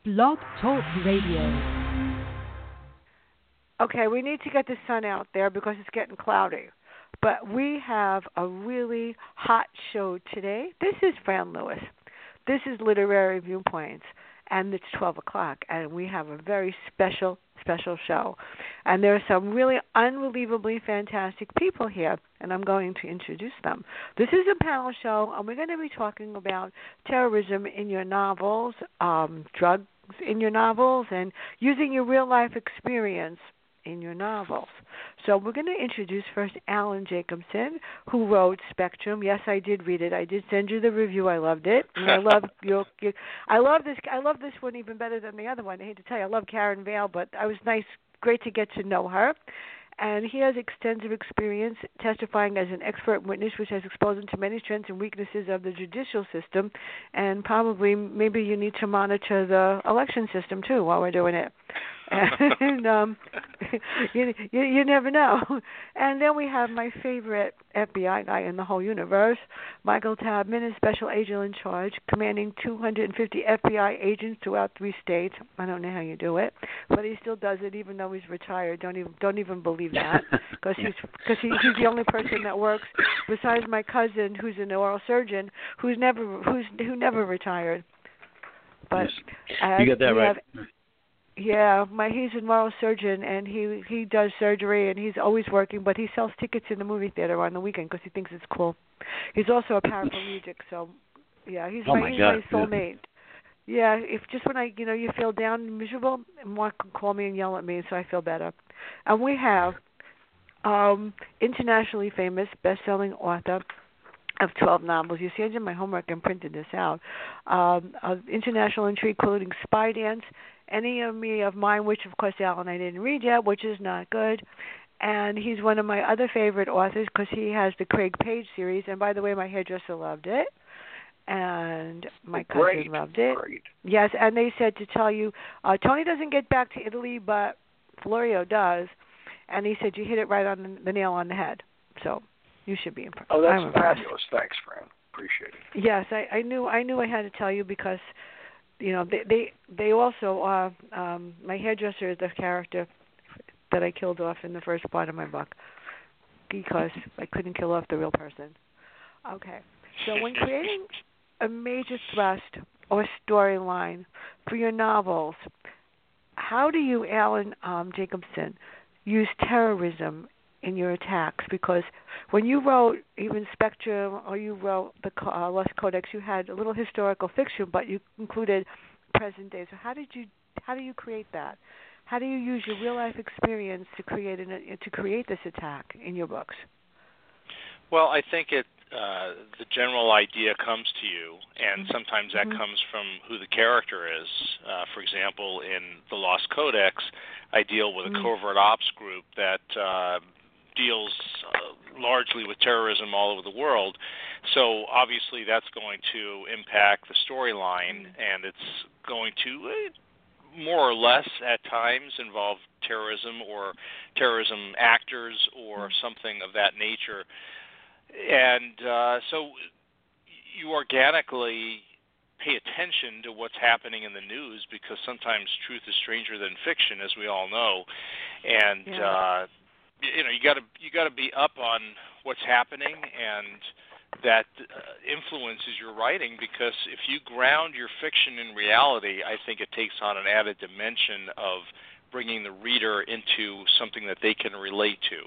Blog Talk Radio. Okay, we need to get the sun out there because it's getting cloudy. But we have a really hot show today. This is Fran Lewis. This is Literary Viewpoints, and it's 12 o'clock, and we have a very special show. And there are some really unbelievably fantastic people here, and I'm going to introduce them. This is a panel show, and we're going to be talking about terrorism in your novels, drugs in your novels, and using your real-life experience in your novels. So we're going to introduce first Alan Jacobson, who wrote Spectrum. Yes, I did read it. I did send you the review. I loved it, and I love I love this one even better than the other one. I hate to tell you, I love Karen Vale, but I was great to get to know her. And he has extensive experience testifying as an expert witness, which has exposed him to many strengths and weaknesses of the judicial system. And probably, maybe you need to monitor the election system too while we're doing it. And you never know. And then we have my favorite FBI guy in the whole universe, Michael Tabman, a special agent in charge, commanding 250 FBI agents throughout 3 states. I don't know how you do it, but he still does it, even though he's retired. Don't even believe that, because he's the only person that works besides my cousin, who's an oral surgeon, who never retired. But you got that right. Yeah, he's a neurosurgeon, surgeon, and he does surgery, and he's always working, but he sells tickets in the movie theater on the weekend because he thinks it's cool. He's also a paraplegic, so yeah, he's my soulmate. Yeah, if just when you feel down and miserable, Mark can call me and yell at me, so I feel better. And we have internationally famous best-selling author of 12 novels. You see, I did my homework and printed this out. Of international intrigue, including Spy Dance, Enemy of Mine, which, of course, Alan, I didn't read yet, which is not good. And he's one of my other favorite authors because he has the Craig Page series. And, by the way, my hairdresser loved it. And my cousin loved it. Great. Yes, and they said to tell you, Tony doesn't get back to Italy, but Florio does. And he said you hit it right on the nail on the head. So you should be impressed. Oh, that's fabulous. Thanks, Fran. Appreciate it. Yes, I knew I had to tell you because, they also my hairdresser is the character that I killed off in the first part of my book because I couldn't kill off the real person. Okay, so when creating a major thrust or storyline for your novels, how do you, Alan Jacobson, use terrorism in your attacks? Because when you wrote even Spectrum or you wrote the Lost Codex, you had a little historical fiction, but you included present day. So how do you create that? How do you use your real life experience to create this attack in your books? Well, I think the general idea comes to you, and sometimes that comes from who the character is. For example, in the Lost Codex, I deal with a covert ops group that deals largely with terrorism all over the world. So obviously that's going to impact the storyline, and it's going to more or less at times involve terrorism or terrorism actors or something of that nature. And so you organically pay attention to what's happening in the news because sometimes truth is stranger than fiction, as we all know. And you got to be up on what's happening, and that influences your writing, because if you ground your fiction in reality, I think it takes on an added dimension of bringing the reader into something that they can relate to.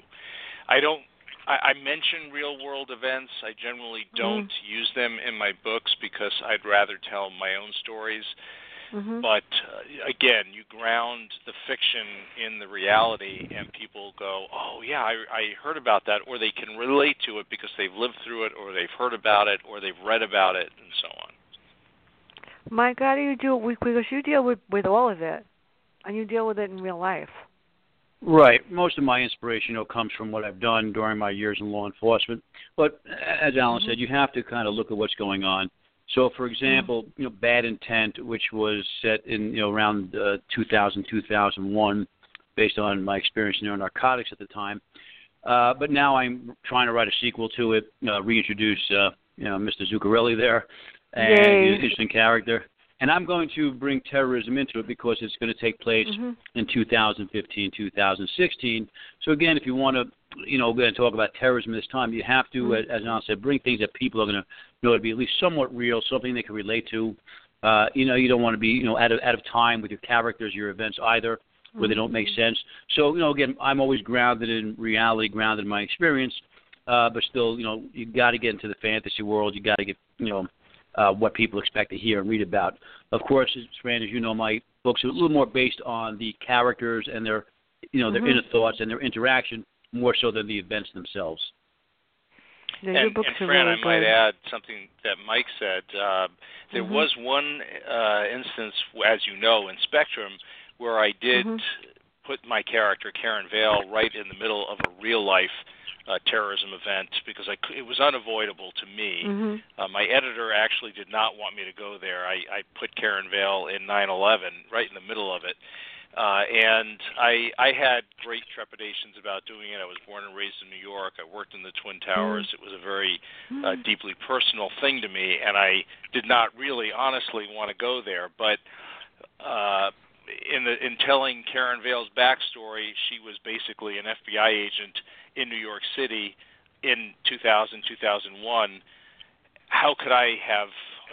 I mention real-world events. I generally don't use them in my books because I'd rather tell my own stories. But, again, you ground the fiction in the reality, and people go, oh, yeah, I heard about that, or they can relate to it because they've lived through it, or they've heard about it, or they've read about it, and so on. Mike, how do you do it? Because you deal with all of it, and you deal with it in real life. Right. Most of my inspiration comes from what I've done during my years in law enforcement. But as Alan said, you have to kind of look at what's going on. So, for example, Bad Intent, which was set in around 2000, 2001, based on my experience in narcotics at the time. But now I'm trying to write a sequel to it, reintroduce Mr. Zuccarelli there, and he's an interesting character. And I'm going to bring terrorism into it because it's going to take place in 2015, 2016. So again, if you want to, we're going to talk about terrorism this time, you have to, as Alan said, bring things that people are going to know to be at least somewhat real, something they can relate to. You don't want to be, out of time with your characters, your events either, where they don't make sense. So, again, I'm always grounded in reality, grounded in my experience, but still, you got to get into the fantasy world. You got to get, what people expect to hear and read about. Of course, Fran, as you know, my books are a little more based on the characters and their, their inner thoughts and their interaction more so than the events themselves. Yeah, and Fran, really I might add something that Mike said. There was one instance, as you know, in Spectrum, where I did put my character, Karen Vale, right in the middle of a real-life terrorism event because it was unavoidable to me. My editor actually did not want me to go there. I put Karen Vale in 9/11, right in the middle of it. And I had great trepidations about doing it. I was born and raised in New York. I worked in the Twin Towers. It was a very deeply personal thing to me, and I did not really honestly want to go there. But in telling Karen Vale's backstory, she was basically an FBI agent in New York City in 2000, 2001. How could I have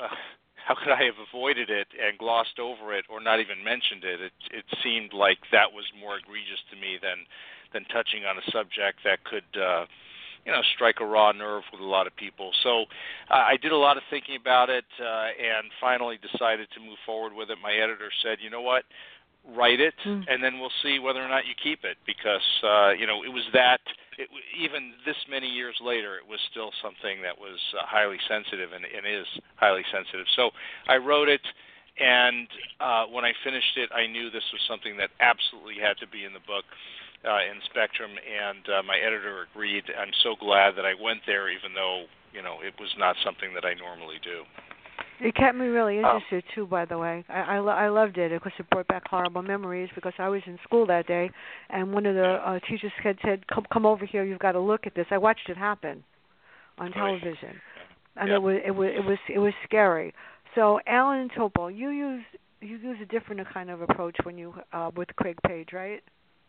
avoided it and glossed over it or not even mentioned it? It seemed like that was more egregious to me than touching on a subject that could strike a raw nerve with a lot of people. So I did a lot of thinking about it and finally decided to move forward with it. My editor said, you know what, write it, and then we'll see whether or not you keep it, because it was even this many years later, it was still something that was highly sensitive and is highly sensitive. So I wrote it, and when I finished it, I knew this was something that absolutely had to be in the book in Spectrum, and my editor agreed. I'm so glad that I went there, even though it was not something that I normally do. It kept me really interested, too, by the way. I loved it because it brought back horrible memories because I was in school that day, and one of the teachers had said, come over here, you've got to look at this. I watched it happen on television, and it was scary. So, Alan Topol, you use a different kind of approach when you with Craig Page, right?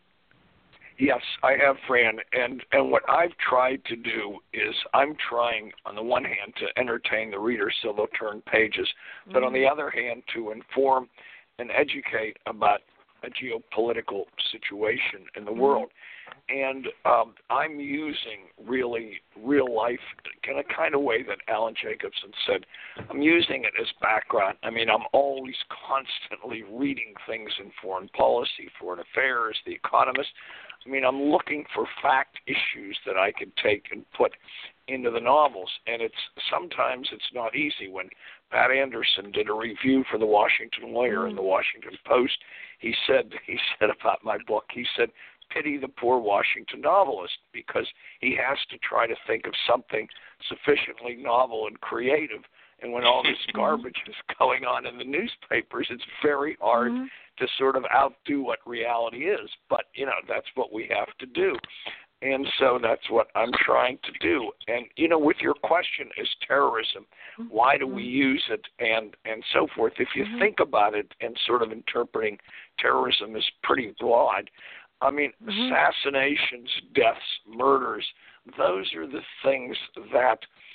Yes, I have, Fran, and what I've tried to do is I'm trying, on the one hand, to entertain the reader so they'll turn pages, but on the other hand, to inform and educate about a geopolitical situation in the world. And I'm using really real life in a kind of way that Alan Jacobson said. I'm using it as background. I mean, I'm always constantly reading things in foreign policy, foreign affairs, The Economist. I mean, I'm looking for fact issues that I can take and put into the novels, and sometimes it's not easy. When Pat Anderson did a review for the Washington Lawyer in the Washington Post, he said about my book, he said, pity the poor Washington novelist, because he has to try to think of something sufficiently novel and creative. And when all this garbage is going on in the newspapers, it's very hard to sort of outdo what reality is. But, that's what we have to do. And so that's what I'm trying to do. And, with your question, is terrorism, why do we use it, and so forth, if you think about it and sort of interpreting terrorism is pretty broad. I mean, assassinations, deaths, murders, those are the things that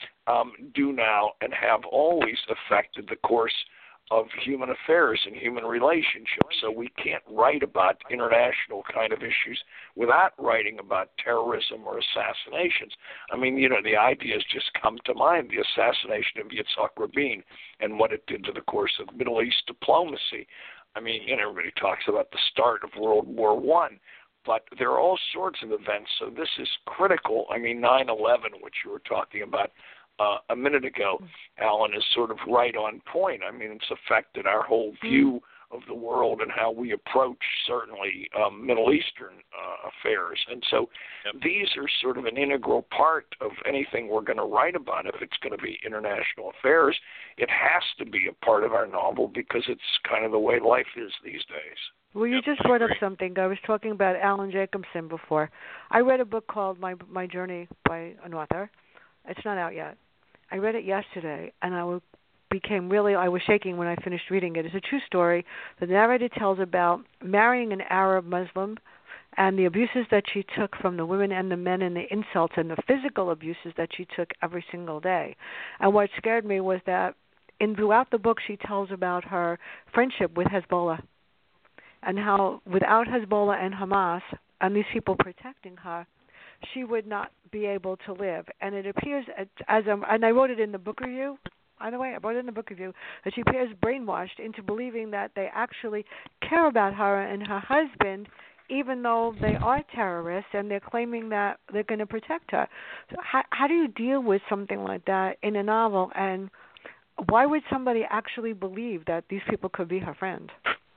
do now and have always affected the course of human affairs and human relationships. So we can't write about international kind of issues without writing about terrorism or assassinations. I mean, the ideas just come to mind, the assassination of Yitzhak Rabin and what it did to the course of Middle East diplomacy. I mean, everybody talks about the start of World War I, but there are all sorts of events, so this is critical. I mean, 9/11, which you were talking about a minute ago, Alan, is sort of right on point. I mean, it's affected our whole view of the world and how we approach, certainly, Middle Eastern affairs. And so these are sort of an integral part of anything we're going to write about. If it's going to be international affairs, it has to be a part of our novel because it's kind of the way life is these days. Well, you just brought up something. I was talking about Alan Jacobson before. I read a book called My Journey by an author. It's not out yet. I read it yesterday, and I will became really, I was shaking when I finished reading it. It's a true story. The narrator tells about marrying an Arab Muslim and the abuses that she took from the women and the men and the insults and the physical abuses that she took every single day. And what scared me was that throughout the book she tells about her friendship with Hezbollah and how without Hezbollah and Hamas and these people protecting her, she would not be able to live. And it appears, and I wrote it in the book review, by the way, I wrote it in the book review, that she appears brainwashed into believing that they actually care about her and her husband, even though they are terrorists and they're claiming that they're going to protect her. So how do you deal with something like that in a novel, and why would somebody actually believe that these people could be her friend?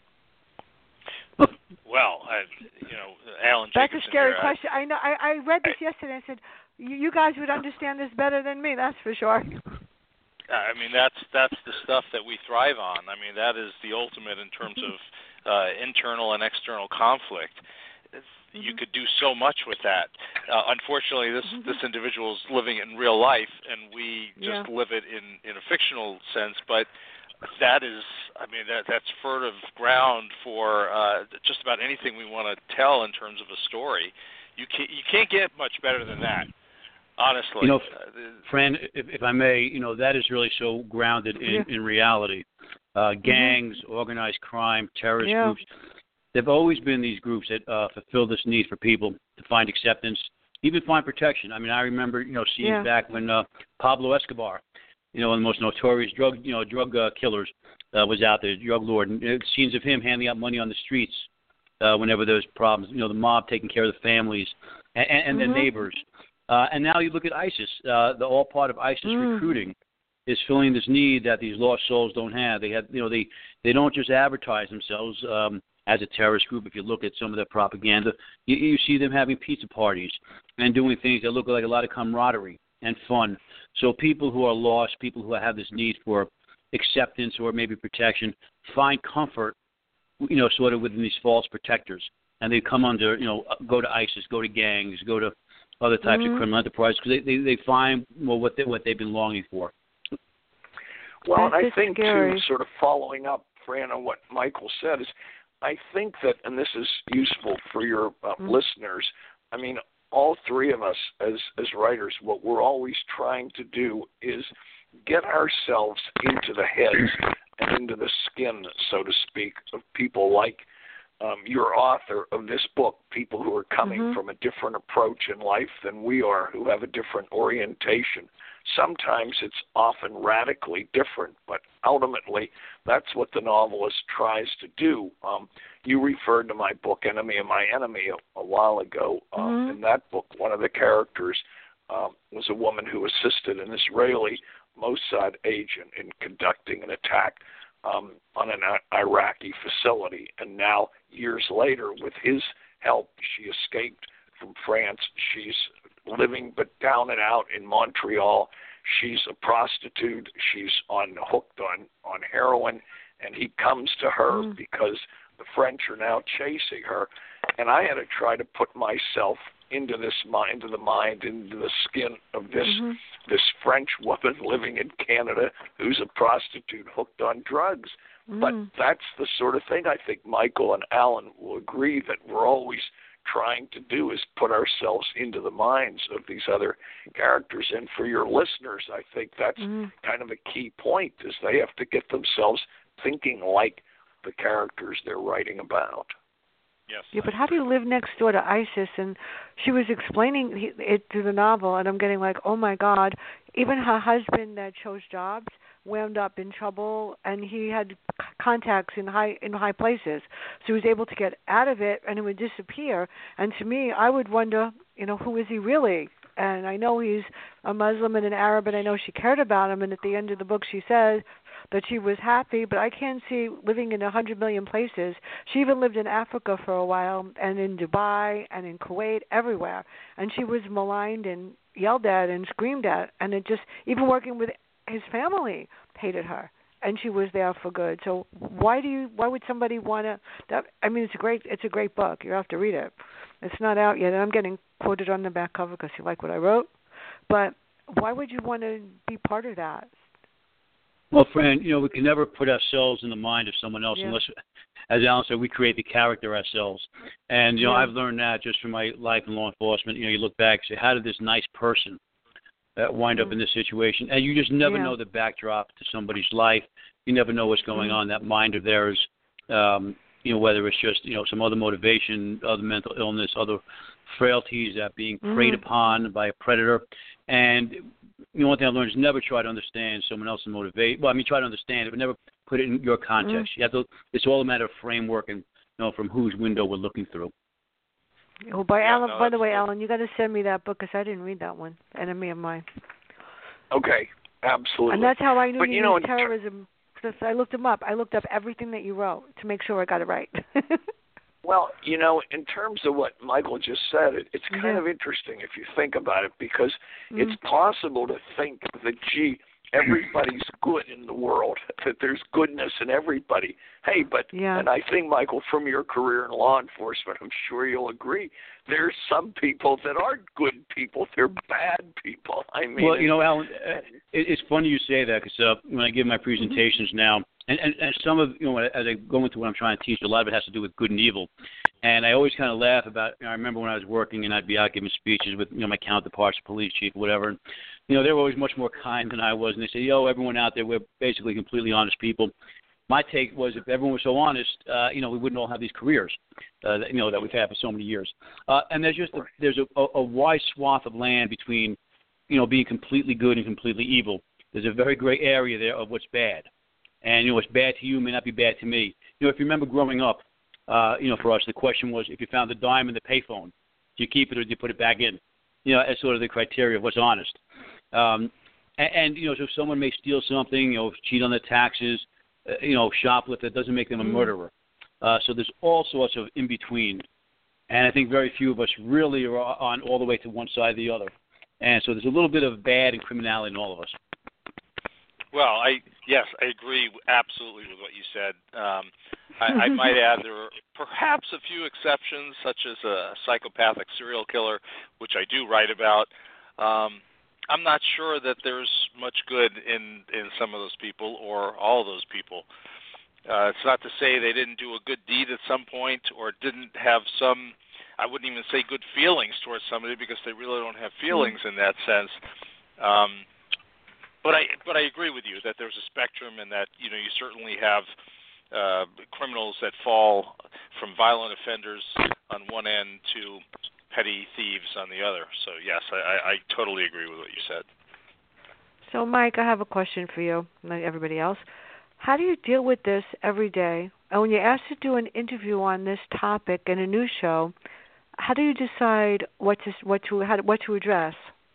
Well, Alan That's Jacobson a scary here, question. I know. I read this yesterday. I said, you guys would understand this better than me. That's for sure. I mean, that's the stuff that we thrive on. I mean, that is the ultimate in terms of internal and external conflict. You could do so much with that. Unfortunately, this individual is living it in real life, and we just live it in a fictional sense. But that is, I mean, that's fertile ground for just about anything we want to tell in terms of a story. You can't get much better than that, honestly. Fran, if I may, that is really so grounded in reality. Gangs, organized crime, terrorist groups. There've always been these groups that fulfill this need for people to find acceptance, even find protection. I mean, I remember, scenes back when Pablo Escobar, one of the most notorious drug killers, was out there, drug lord, and scenes of him handing out money on the streets whenever there's problems. The mob taking care of the families and their neighbors. And now you look at ISIS. All part of ISIS recruiting is filling this need that these lost souls don't have. They have, they don't just advertise themselves as a terrorist group. If you look at some of their propaganda, you see them having pizza parties and doing things that look like a lot of camaraderie and fun. So people who are lost, people who have this need for acceptance or maybe protection, find comfort, sort of within these false protectors, and they come under, go to ISIS, go to gangs, go to other types of criminal enterprises because they find what they've been longing for. Well, I think too, sort of following up, Fran, on what Michael said, is I think that, and this is useful for your listeners. I mean, all three of us as writers, what we're always trying to do is get ourselves into the heads and into the skin, so to speak, of people like your author of this book, people who are coming from a different approach in life than we are, who have a different orientation. Sometimes it's often radically different, but ultimately that's what the novelist tries to do. You referred to my book, Enemy of My Enemy, a while ago. In that book, one of the characters was a woman who assisted an Israeli Mossad agent in conducting an attack on an Iraqi facility. And now, years later, with his help, she escaped from France. She's living but down and out in Montreal. She's a prostitute. She's hooked on heroin, and he comes to her because the French are now chasing her. And I had to try to put myself into the skin of this French woman living in Canada who's a prostitute hooked on drugs. But that's the sort of thing I think Michael and Alan will agree that we're always trying to do, is put ourselves into the minds of these other characters. And for your listeners, I think that's kind of a key point, is they have to get themselves thinking like the characters they're writing about. Yes. Yeah, but how do you live next door to ISIS? And she was explaining it through the novel, and I'm getting like, oh my God, even her husband that chose jobs wound up in trouble, and he had contacts in high places, so he was able to get out of it, and it would disappear. And to me, I would wonder, who is he really? And I know he's a Muslim and an Arab, and I know she cared about him. And at the end of the book, she said that she was happy, but I can't see living in 100 million places. She even lived in Africa for a while, and in Dubai, and in Kuwait, everywhere. And she was maligned and yelled at and screamed at, and it just, even working with his family, hated her. And she was there for good. So why would somebody want to? It's a great book. You have to read it. It's not out yet, and I'm getting quoted on the back cover because you like what I wrote. But why would you want to be part of that? Well, Fran, we can never put ourselves in the mind of someone else unless, as Alan said, we create the character ourselves. And, I've learned that just from my life in law enforcement. You look back and say, how did this nice person wind up in this situation? And you just never know the backdrop to somebody's life. You never know what's going on in that mind of theirs, whether it's just, some other motivation, other mental illness, other frailties that being preyed upon by a predator. And one thing I learned is never try to understand someone else's motivation. Well, try to understand it, but never put it in your context. You have to. It's all a matter of framework and from whose window we're looking through. Oh, by the way, Alan, you got to send me that book because I didn't read that one. Enemy of Mine. Okay, absolutely. And that's how I knew you knew terrorism. Because I looked him up. I looked up everything that you wrote to make sure I got it right. Well, in terms of what Michael just said, it's kind of interesting if you think about it, because it's possible to think that, gee, everybody's good in the world, that there's goodness in everybody. Hey, and I think, Michael, from your career in law enforcement, I'm sure you'll agree, there's some people that aren't good people. They're bad people. Well, Alan, it's funny you say that because when I give my presentations now, and some of, as I go into what I'm trying to teach, a lot of it has to do with good and evil. And I always kind of laugh about, I remember when I was working and I'd be out giving speeches with, my counterparts, police chief, whatever. And, they were always much more kind than I was. And they say, everyone out there, we're basically completely honest people. My take was if everyone was so honest, we wouldn't all have these careers, that we've had for so many years. And there's just there's a wide swath of land between, being completely good and completely evil. There's a very gray area there of what's bad. And, what's bad to you may not be bad to me. If you remember growing up, for us, the question was if you found the dime in the payphone, do you keep it or do you put it back in? As sort of the criteria of what's honest. So if someone may steal something, cheat on their taxes, shoplift, that doesn't make them a murderer. So there's all sorts of in-between. And I think very few of us really are on all the way to one side or the other. And so there's a little bit of bad and criminality in all of us. Well, I agree absolutely with what you said. I might add there are perhaps a few exceptions, such as a psychopathic serial killer, which I do write about. I'm not sure that there's much good in some of those people or all of those people. It's not to say they didn't do a good deed at some point or didn't have some, I wouldn't even say good feelings towards somebody because they really don't have feelings in that sense. But I agree with you that there's a spectrum and that, you certainly have criminals that fall from violent offenders on one end to petty thieves on the other. So, yes, I totally agree with what you said. So, Mike, I have a question for you, like everybody else. How do you deal with this every day? And when you're asked to do an interview on this topic in a news show, how do you decide what to address?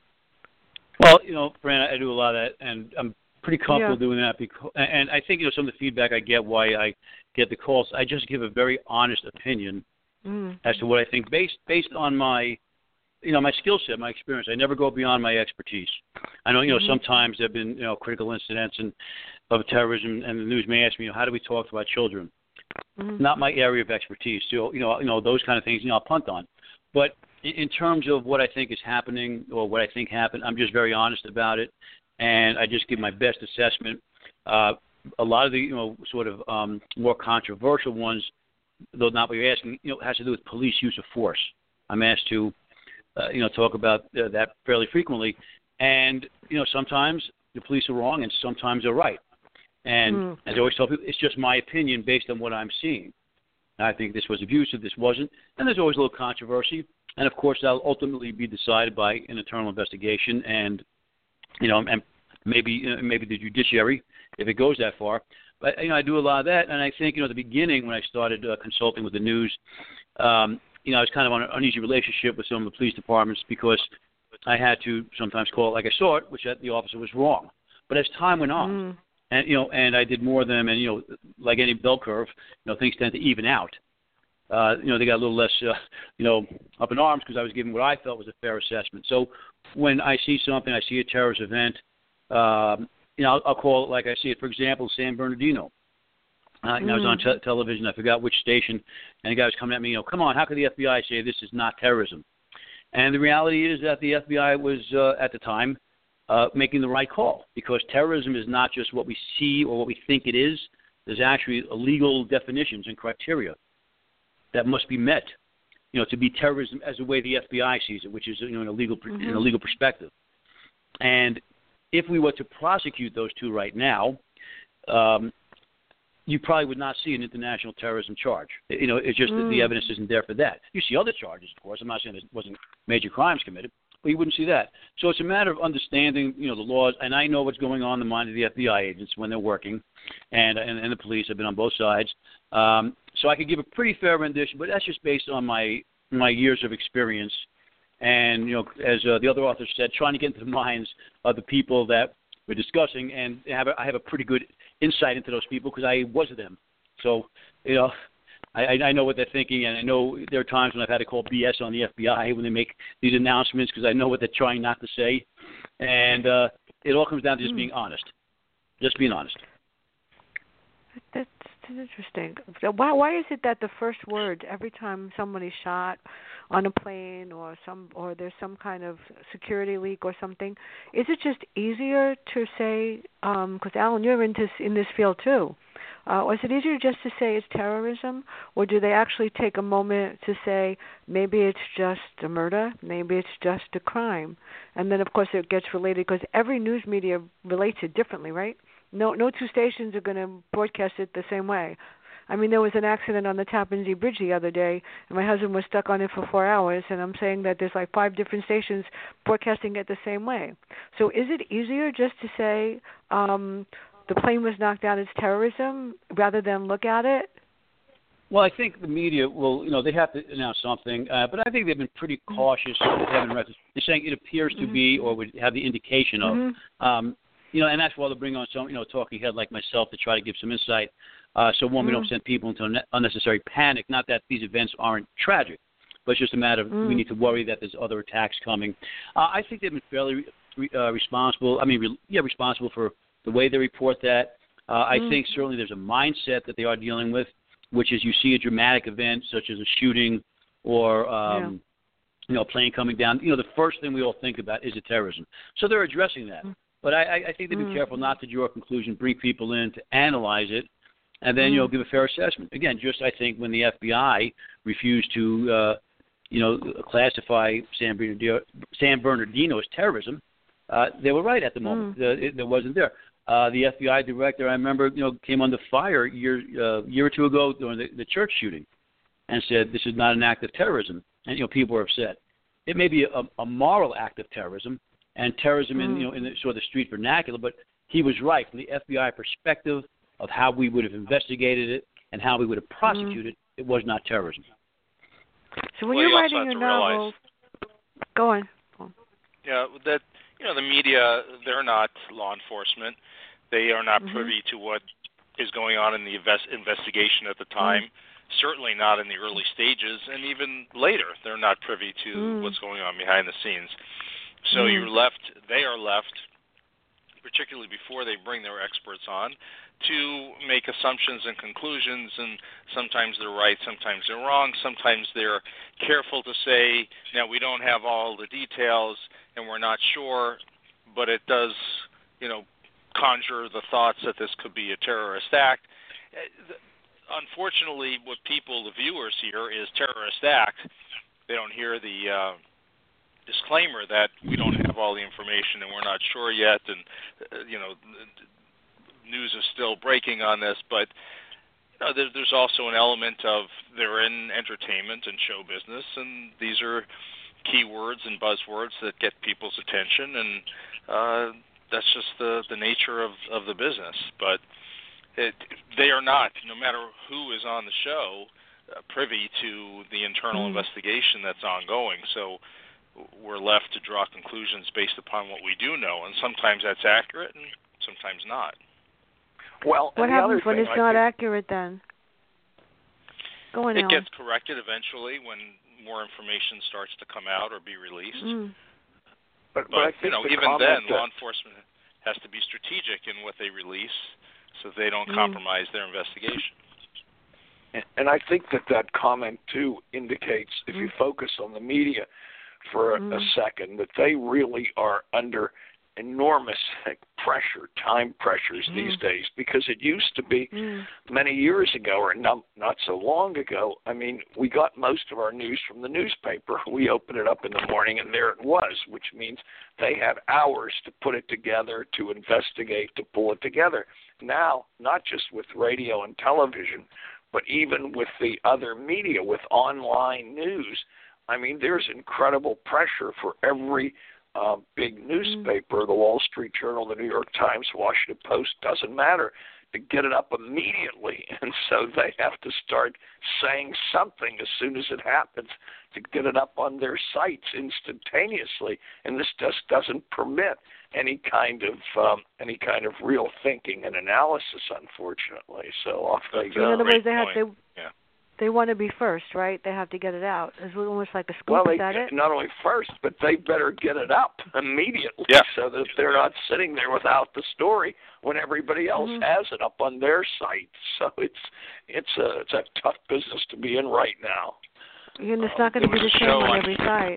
Well, Fran, I do a lot of that, and I'm pretty comfortable doing that. And I think, some of the feedback I get, why I get the calls, I just give a very honest opinion as to what I think based on my, my skill set, my experience. I never go beyond my expertise. I know, sometimes there have been, critical incidents of terrorism, and the news may ask me, how do we talk to our children? Not my area of expertise. So, those kind of things, I'll punt on. But in terms of what I think is happening or what I think happened, I'm just very honest about it, and I just give my best assessment. A lot of the, sort of more controversial ones, though not what you're asking, has to do with police use of force. I'm asked to, talk about that fairly frequently, and sometimes the police are wrong and sometimes they're right. And as I always tell people, it's just my opinion based on what I'm seeing. I think this was abusive, this wasn't, and there's always a little controversy. And of course, that'll ultimately be decided by an internal investigation, and and maybe the judiciary if it goes that far. But I do a lot of that, and I think at the beginning when I started consulting with the news, I was kind of on an uneasy relationship with some of the police departments because I had to sometimes call it like I saw it, which the officer was wrong. But as time went on, and and I did more of them, and like any bell curve, things tend to even out. They got a little less, up in arms because I was giving what I felt was a fair assessment. So when I see something, I see a terrorist event, I'll call it like I see it. For example, San Bernardino. I was on television. I forgot which station, and the guy was coming at me. Come on, how could the FBI say this is not terrorism? And the reality is that the FBI was at the time making the right call, because terrorism is not just what we see or what we think it is. There's actually legal definitions and criteria that must be met, to be terrorism as the way the FBI sees it, which is in a legal perspective. And if we were to prosecute those two right now, you probably would not see an international terrorism charge. It's just that the evidence isn't there for that. You see other charges, of course. I'm not saying there wasn't major crimes committed, but you wouldn't see that. So it's a matter of understanding, the laws. And I know what's going on in the mind of the FBI agents when they're working, and the police. I've been on both sides. So I could give a pretty fair rendition, but that's just based on my years of experience. And, as the other author said, trying to get into the minds of the people that we're discussing, and I have a pretty good insight into those people because I was them. So, I know what they're thinking, and I know there are times when I've had to call BS on the FBI when they make these announcements because I know what they're trying not to say. And it all comes down to just being honest. Just being honest. That's interesting. So why is it that the first word every time somebody's shot on a plane or there's some kind of security leak or something, is it just easier to say? Because Alan, you're in this field too. Or is it easier just to say it's terrorism, or do they actually take a moment to say maybe it's just a murder, maybe it's just a crime, and then of course it gets related because every news media relates it differently, right? No two stations are going to broadcast it the same way. I mean, there was an accident on the Tappan Zee Bridge the other day, and my husband was stuck on it for 4 hours, and I'm saying that there's like 5 different stations broadcasting it the same way. So is it easier just to say the plane was knocked down as terrorism rather than look at it? Well, I think the media will, they have to announce something, but I think they've been pretty cautious. They're saying it appears to be or would have the indication of. And that's why they'll bring on some, talking head like myself to try to give some insight. So one, we don't send people into unnecessary panic. Not that these events aren't tragic, but it's just a matter of we need to worry that there's other attacks coming. I think they've been fairly responsible. Responsible for the way they report that. I think certainly there's a mindset that they are dealing with, which is you see a dramatic event such as a shooting or a plane coming down. The first thing we all think about is a terrorism. So they're addressing that. But I think they've been careful not to draw a conclusion, bring people in to analyze it, and then give a fair assessment. Again, just I think when the FBI refused to classify San Bernardino as terrorism, they were right at the moment. It wasn't there. The FBI director, I remember, came under fire a year or two ago during the church shooting, and said this is not an act of terrorism, and people were upset. It may be a moral act of terrorism, and terrorism in the sort of the street vernacular, but he was right from the FBI perspective of how we would have investigated it and how we would have prosecuted it. It was not terrorism. So when you're writing your novel, go on. Yeah, that the media, they're not law enforcement. They are not privy to what is going on in the investigation at the time. Certainly not in the early stages, and even later, they're not privy to what's going on behind the scenes. So they are left, particularly before they bring their experts on, to make assumptions and conclusions, and sometimes they're right, sometimes they're wrong, sometimes they're careful to say, now we don't have all the details and we're not sure, but it does, conjure the thoughts that this could be a terrorist act. Unfortunately, what the viewers hear is terrorist act. They don't hear the disclaimer that we don't have all the information and we're not sure yet, and news is still breaking on this, but there's also an element of they're in entertainment and show business, and these are keywords and buzzwords that get people's attention, and that's just the nature of the business. But they are not, no matter who is on the show, privy to the internal investigation that's ongoing. So we're left to draw conclusions based upon what we do know, and sometimes that's accurate and sometimes not. Well, what happens when it's not accurate then? Go on, It Alan. gets corrected eventually when more information starts to come out or be released. But I think even then, law enforcement has to be strategic in what they release so they don't compromise their investigation. And I think that comment, too, indicates, if you focus on the media for a second, that they really are under enormous pressure, time pressures these days, because it used to be many years ago, or not so long ago. I mean, we got most of our news from the newspaper. We opened it up in the morning, and there it was, which means they had hours to put it together, to investigate, to pull it together. Now, not just with radio and television, but even with the other media, with online news, I mean, there's incredible pressure for every big newspaper, the Wall Street Journal, the New York Times, Washington Post, doesn't matter, to get it up immediately. And so they have to start saying something as soon as it happens to get it up on their sites instantaneously. And this just doesn't permit any kind of real thinking and analysis, unfortunately. So off they go. In other words, they want to be first, right? They have to get it out. It's almost like a scoop. Is that it? Not only first, but they better get it up immediately, so that they're not sitting there without the story when everybody else has it up on their site. So it's a tough business to be in right now. And it's not going to be the same on every site.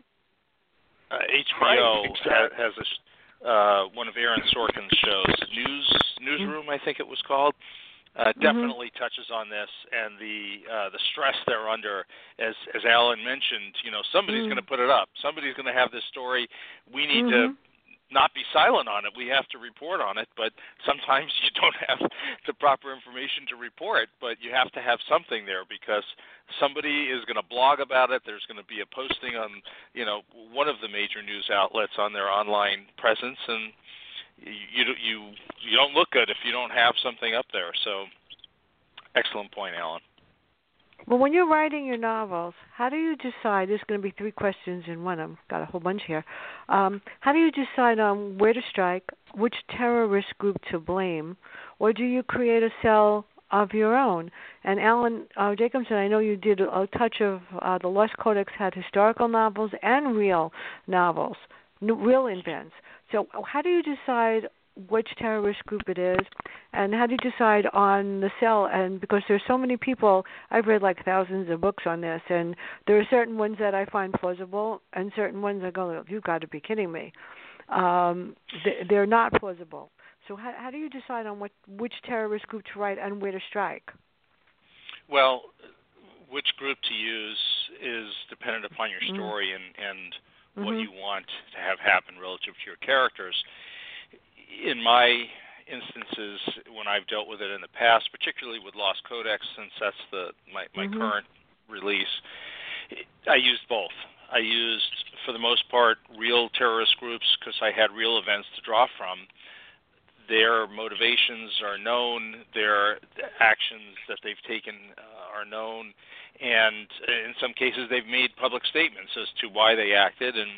HBO has one of Aaron Sorkin's shows, Newsroom, I think it was called. Definitely touches on this and the stress they're under. As Alan mentioned, somebody's going to put it up. Somebody's going to have this story. We need to not be silent on it. We have to report on it. But sometimes you don't have the proper information to report. But you have to have something there because somebody is going to blog about it. There's going to be a posting on one of the major news outlets on their online presence, and you don't look good if you don't have something up there. So, excellent point, Alan. Well, when you're writing your novels, how do you decide? There's going to be 3 questions in one. I've got a whole bunch here. How do you decide on where to strike, which terrorist group to blame, or do you create a cell of your own? And Alan Jacobson, I know you did a touch of the Lost Codex had historical novels and real novels, real events. So how do you decide which terrorist group it is, and how do you decide on the cell? And because there's so many people, I've read like thousands of books on this, and there are certain ones that I find plausible, and certain ones I go, you've got to be kidding me. They're not plausible. So how do you decide on which terrorist group to write and where to strike? Well, which group to use is dependent upon your story and what you want to have happen relative to your characters. In my instances, when I've dealt with it in the past, particularly with Lost Codex, since that's my current release, I used both. I used, for the most part, real terrorist groups because I had real events to draw from. Their motivations are known, their actions that they've taken are known, and in some cases they've made public statements as to why they acted, and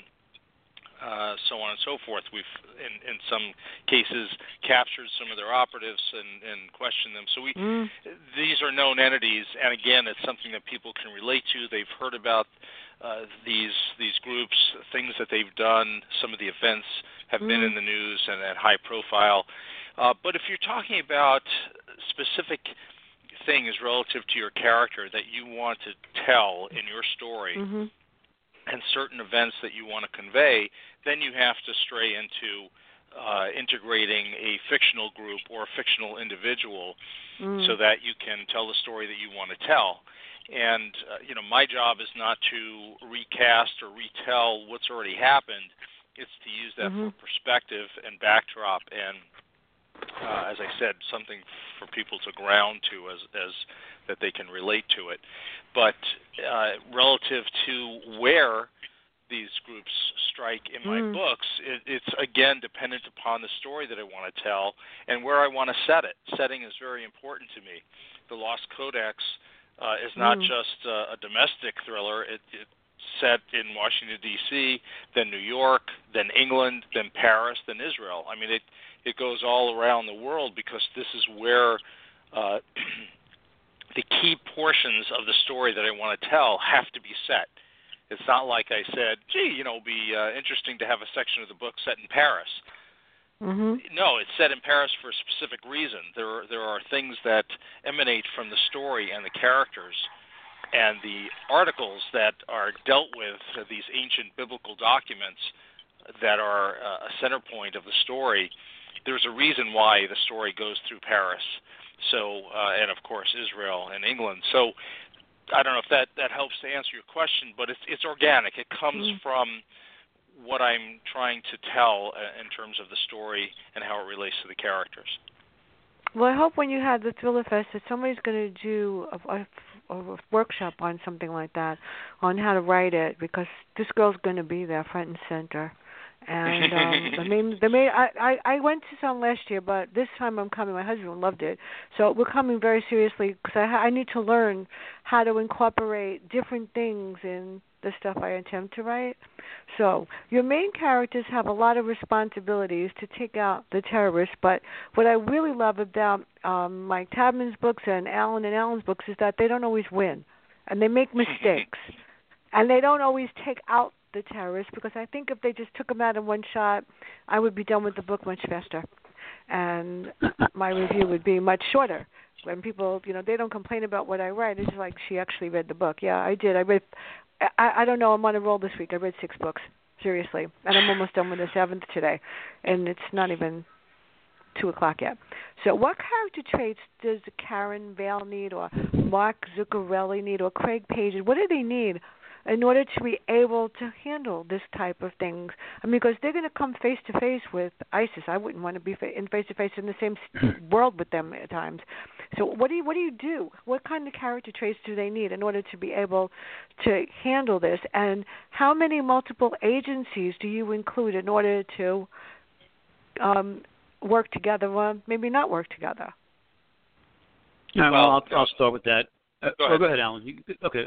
so on and so forth. We've, in some cases, captured some of their operatives and questioned them. So these are known entities, and again, it's something that people can relate to. They've heard about these groups, things that they've done. Some of the events have been in the news and at high profile. But if you're talking about specific things relative to your character that you want to tell in your story, and certain events that you want to convey, then you have to stray into integrating a fictional group or a fictional individual so that you can tell the story that you want to tell. And, my job is not to recast or retell what's already happened. It's to use that for perspective and backdrop and, as I said, something for people to ground to as that they can relate to it. But relative to where these groups strike in my books, it's, again, dependent upon the story that I want to tell and where I want to set it. Setting is very important to me. The Lost Codex is not just a domestic thriller. It's set in Washington, D.C., then New York, then England, then Paris, then Israel. I mean, it goes all around the world because this is where the key portions of the story that I want to tell have to be set. It's not like I said, gee, it'd be interesting to have a section of the book set in Paris. No, it's set in Paris for a specific reason. There are things that emanate from the story and the characters and the articles that are dealt with, these ancient biblical documents. that are a center point of the story. There's a reason why the story goes through Paris, so and of course Israel and England. So I don't know if that helps to answer your question, but it's organic. It comes from what I'm trying to tell in terms of the story and how it relates to the characters. Well, I hope when you have the Thriller Fest that somebody's going to do a workshop on something like that, on how to write it, because this girl's going to be there front and center. And I went to some last year, but this time I'm coming. My husband loved it, so we're coming very seriously because I need to learn how to incorporate different things in the stuff I attempt to write. So your main characters have a lot of responsibilities to take out the terrorists, but what I really love about Mike Tabman's books and Alan's books is that they don't always win, and they make mistakes, and they don't always take out the terrorists, because I think if they just took them out in one shot, I would be done with the book much faster, and my review would be much shorter. When people, they don't complain about what I write, it's like, she actually read the book. Yeah, I did. I read. I don't know. I'm on a roll this week. I read 6 books, seriously, and I'm almost done with the 7th today, and it's not even 2:00 yet. So, what character traits does Karen Vale need, or Mark Zuccarelli need, or Craig Page? What do they need in order to be able to handle this type of things? I mean, because they're going to come face to face with ISIS. I wouldn't want to be face to face in the same world with them at times. So what do you do? What kind of character traits do they need in order to be able to handle this? And how many multiple agencies do you include in order to work together, or maybe not work together? Yeah, well, I'll start with that. Go ahead, Alan. Okay.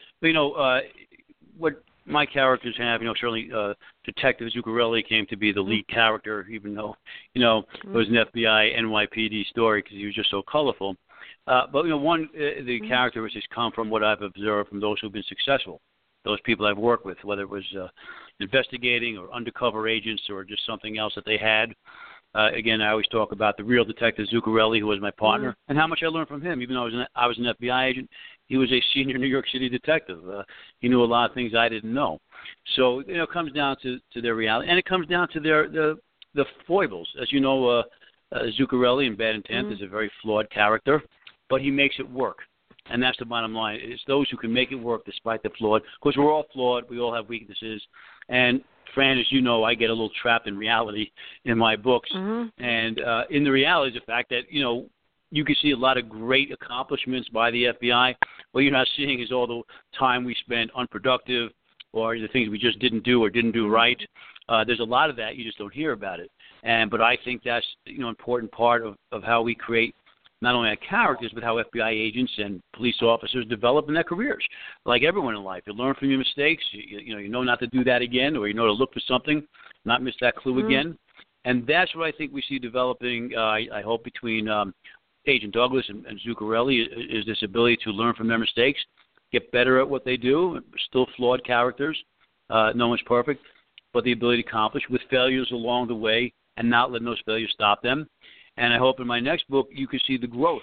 What my characters have, certainly Detective Zuccarelli came to be the lead character, even though, it was an FBI NYPD story because he was just so colorful. But, the characteristics come from what I've observed from those who've been successful, those people I've worked with, whether it was investigating or undercover agents or just something else that they had. Again, I always talk about the real Detective Zuccarelli, who was my partner, and how much I learned from him. Even though I was an FBI agent, he was a senior New York City detective. He knew a lot of things I didn't know. So, it comes down to their reality, and it comes down to the foibles. As you know, Zuccarelli in Bad Intent is a very flawed character, but he makes it work. And that's the bottom line. It's those who can make it work despite the flawed. Because we're all flawed. We all have weaknesses. And Fran, as you know, I get a little trapped in reality in my books. And in the reality is the fact that, you can see a lot of great accomplishments by the FBI. What you're not seeing is all the time we spent unproductive, or the things we just didn't do or didn't do right. There's a lot of that. You just don't hear about it. But I think that's, important part of how we create not only our characters, but how FBI agents and police officers develop in their careers. Like everyone in life, you learn from your mistakes. You know not to do that again, or you know to look for something, not miss that clue again. And that's what I think we see developing, I hope, between Agent Douglas and Zuccarelli is this ability to learn from their mistakes, get better at what they do, still flawed characters. No one's perfect, but the ability to accomplish with failures along the way and not letting those failures stop them. And I hope in my next book you can see the growth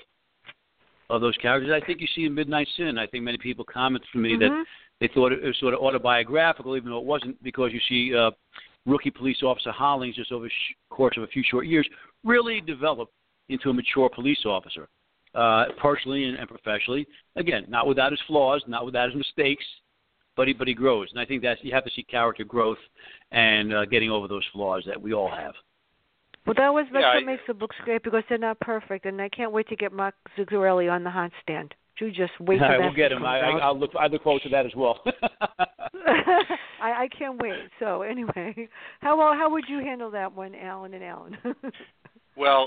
of those characters. I think you see in Midnight Sin. I think many people commented to me that they thought it was sort of autobiographical, even though it wasn't, because you see rookie police officer Hollings, just over the course of a few short years, really develop into a mature police officer, personally and professionally. Again, not without his flaws, not without his mistakes, but he grows. And I think that you have to see character growth and getting over those flaws that we all have. Well, that's what makes the books great, because they're not perfect, and I can't wait to get Mark Zuccarelli on the hot stand. You just wait for that. We'll get him. I look forward to that as well. I can't wait. So anyway, how would you handle that one, Alan and Alan? Well,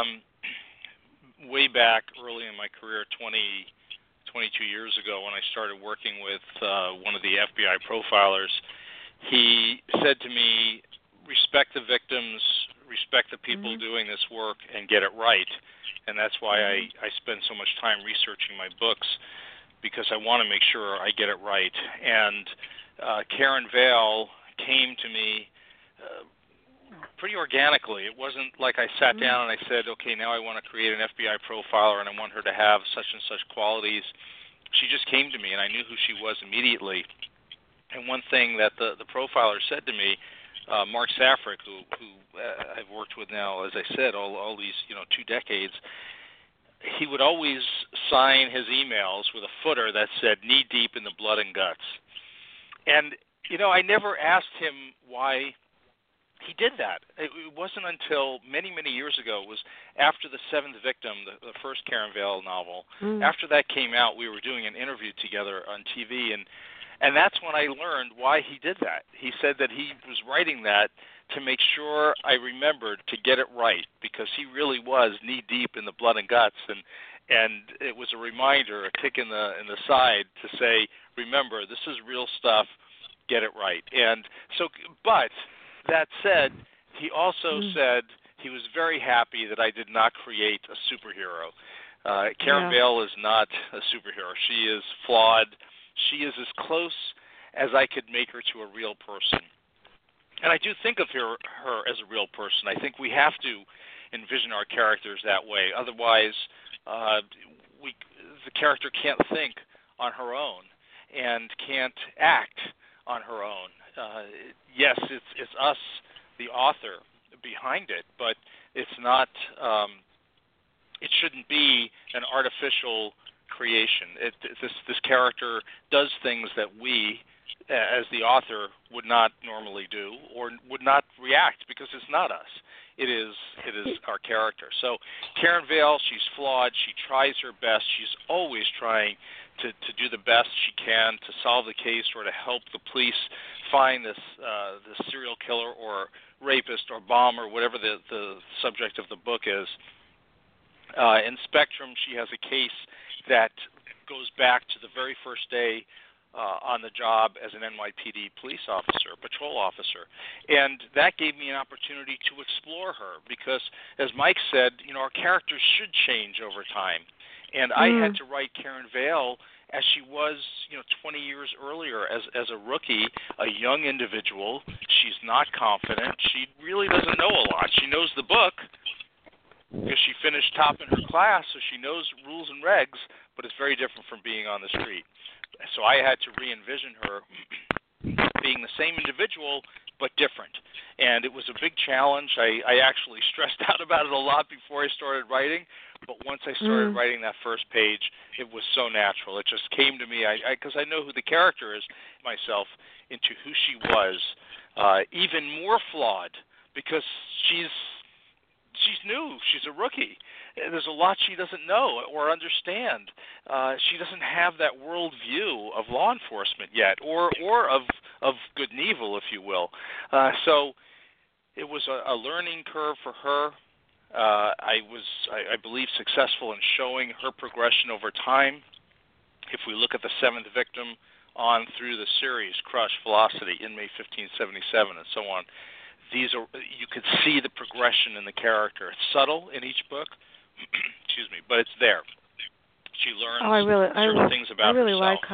way back early in my career, 22 years ago, when I started working with one of the FBI profilers, he said to me, respect the victims, respect the people doing this work, and get it right. And that's why I spend so much time researching my books, because I want to make sure I get it right. And Karen Vale came to me pretty organically. It wasn't like I sat down and I said, okay, now I want to create an FBI profiler and I want her to have such and such qualities. She just came to me, and I knew who she was immediately. And one thing that the profiler said to me Mark Safrick, who I've worked with now, as I said, all these 2 decades. He would always sign his emails with a footer that said "knee deep in the blood and guts," and I never asked him why he did that. It wasn't until many, many years ago. It was after The Seventh Victim, the first Karen Vale novel. After that came out, we were doing an interview together on TV, and that's when I learned why he did that. He said that he was writing that to make sure I remembered to get it right, because he really was knee deep in the blood and guts, and it was a reminder, a kick in the side to say, remember, this is real stuff, get it right. And so, but that said, he also said he was very happy that I did not create a superhero. Karen Vale is not a superhero. She is flawed. She is as close as I could make her to a real person. And I do think of her as a real person. I think we have to envision our characters that way. Otherwise, the character can't think on her own and can't act on her own. Yes, it's us, the author, behind it, but it's not. It shouldn't be an artificial creation. This character does things that we, as the author, would not normally do or would not react, because it's not us. It is our character. So Karen Vale, she's flawed. She tries her best. She's always trying to do the best she can to solve the case or to help the police find this serial killer or rapist or bomber, whatever the subject of the book is. In Spectrum, she has a case that goes back to the very first day on the job as an NYPD police officer, patrol officer. And that gave me an opportunity to explore her because, as Mike said, our characters should change over time. And I had to write Karen Vale as she was, 20 years earlier as a rookie, a young individual. She's not confident. She really doesn't know a lot. She knows the book because she finished top in her class, so she knows rules and regs, but it's very different from being on the street. So I had to re-envision her being the same individual, but different. And it was a big challenge. I actually stressed out about it a lot before I started writing, but once I started writing that first page, it was so natural. It just came to me, because I know who the character is myself, into who she was, even more flawed, because she's new. She's a rookie. There's a lot she doesn't know or understand. She doesn't have that world view of law enforcement yet, or of good and evil, if you will. So it was a learning curve for her. I was, I believe, successful in showing her progression over time. If we look at The Seventh Victim on through the series, Crush, Velocity, Inmate 1577, and so on, these are, you could see the progression in the character. It's subtle in each book, excuse me, but it's there. She learns certain things about herself.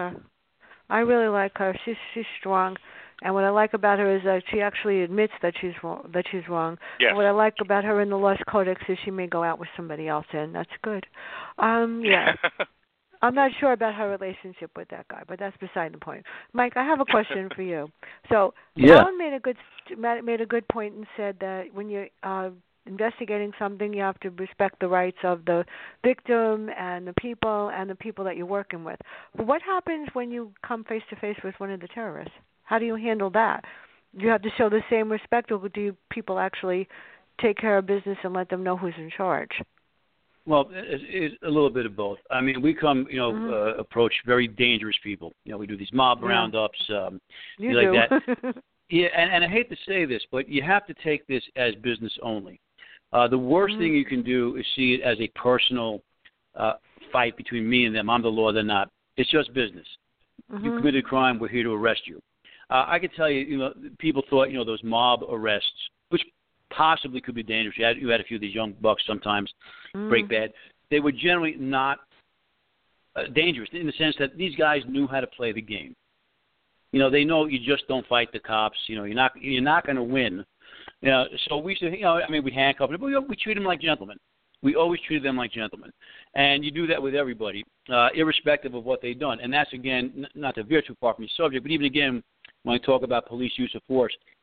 I really like her. She's strong, and what I like about her is that she actually admits that she's wrong. Yes. And what I like about her in the Lost Codex is she may go out with somebody else, and that's good. Yeah. I'm not sure about her relationship with that guy, but that's beside the point. Mike, I have a question for you. So, Alan made a good point and said that when you're investigating something, you have to respect the rights of the victim and the people that you're working with. But what happens when you come face to face with one of the terrorists? How do you handle that? Do you have to show the same respect, or do people actually take care of business and let them know who's in charge? Well, it's a little bit of both. I mean, we come, approach very dangerous people. We do these mob roundups, you like do. that. Yeah, and I hate to say this, but you have to take this as business only. The worst thing you can do is see it as a personal fight between me and them. I'm the law, they're not. It's just business. You committed a crime, we're here to arrest you. I can tell you, people thought, those mob arrests, which possibly could be dangerous. You had a few of these young bucks sometimes break bad. They were generally not dangerous in the sense that these guys knew how to play the game. They know you just don't fight the cops. You're not going to win. So we should, we handcuff them, but we treat them like gentlemen. We always treated them like gentlemen. And you do that with everybody, irrespective of what they've done. And that's, again, not to veer too far from the subject, but even again, when I talk about police use of force,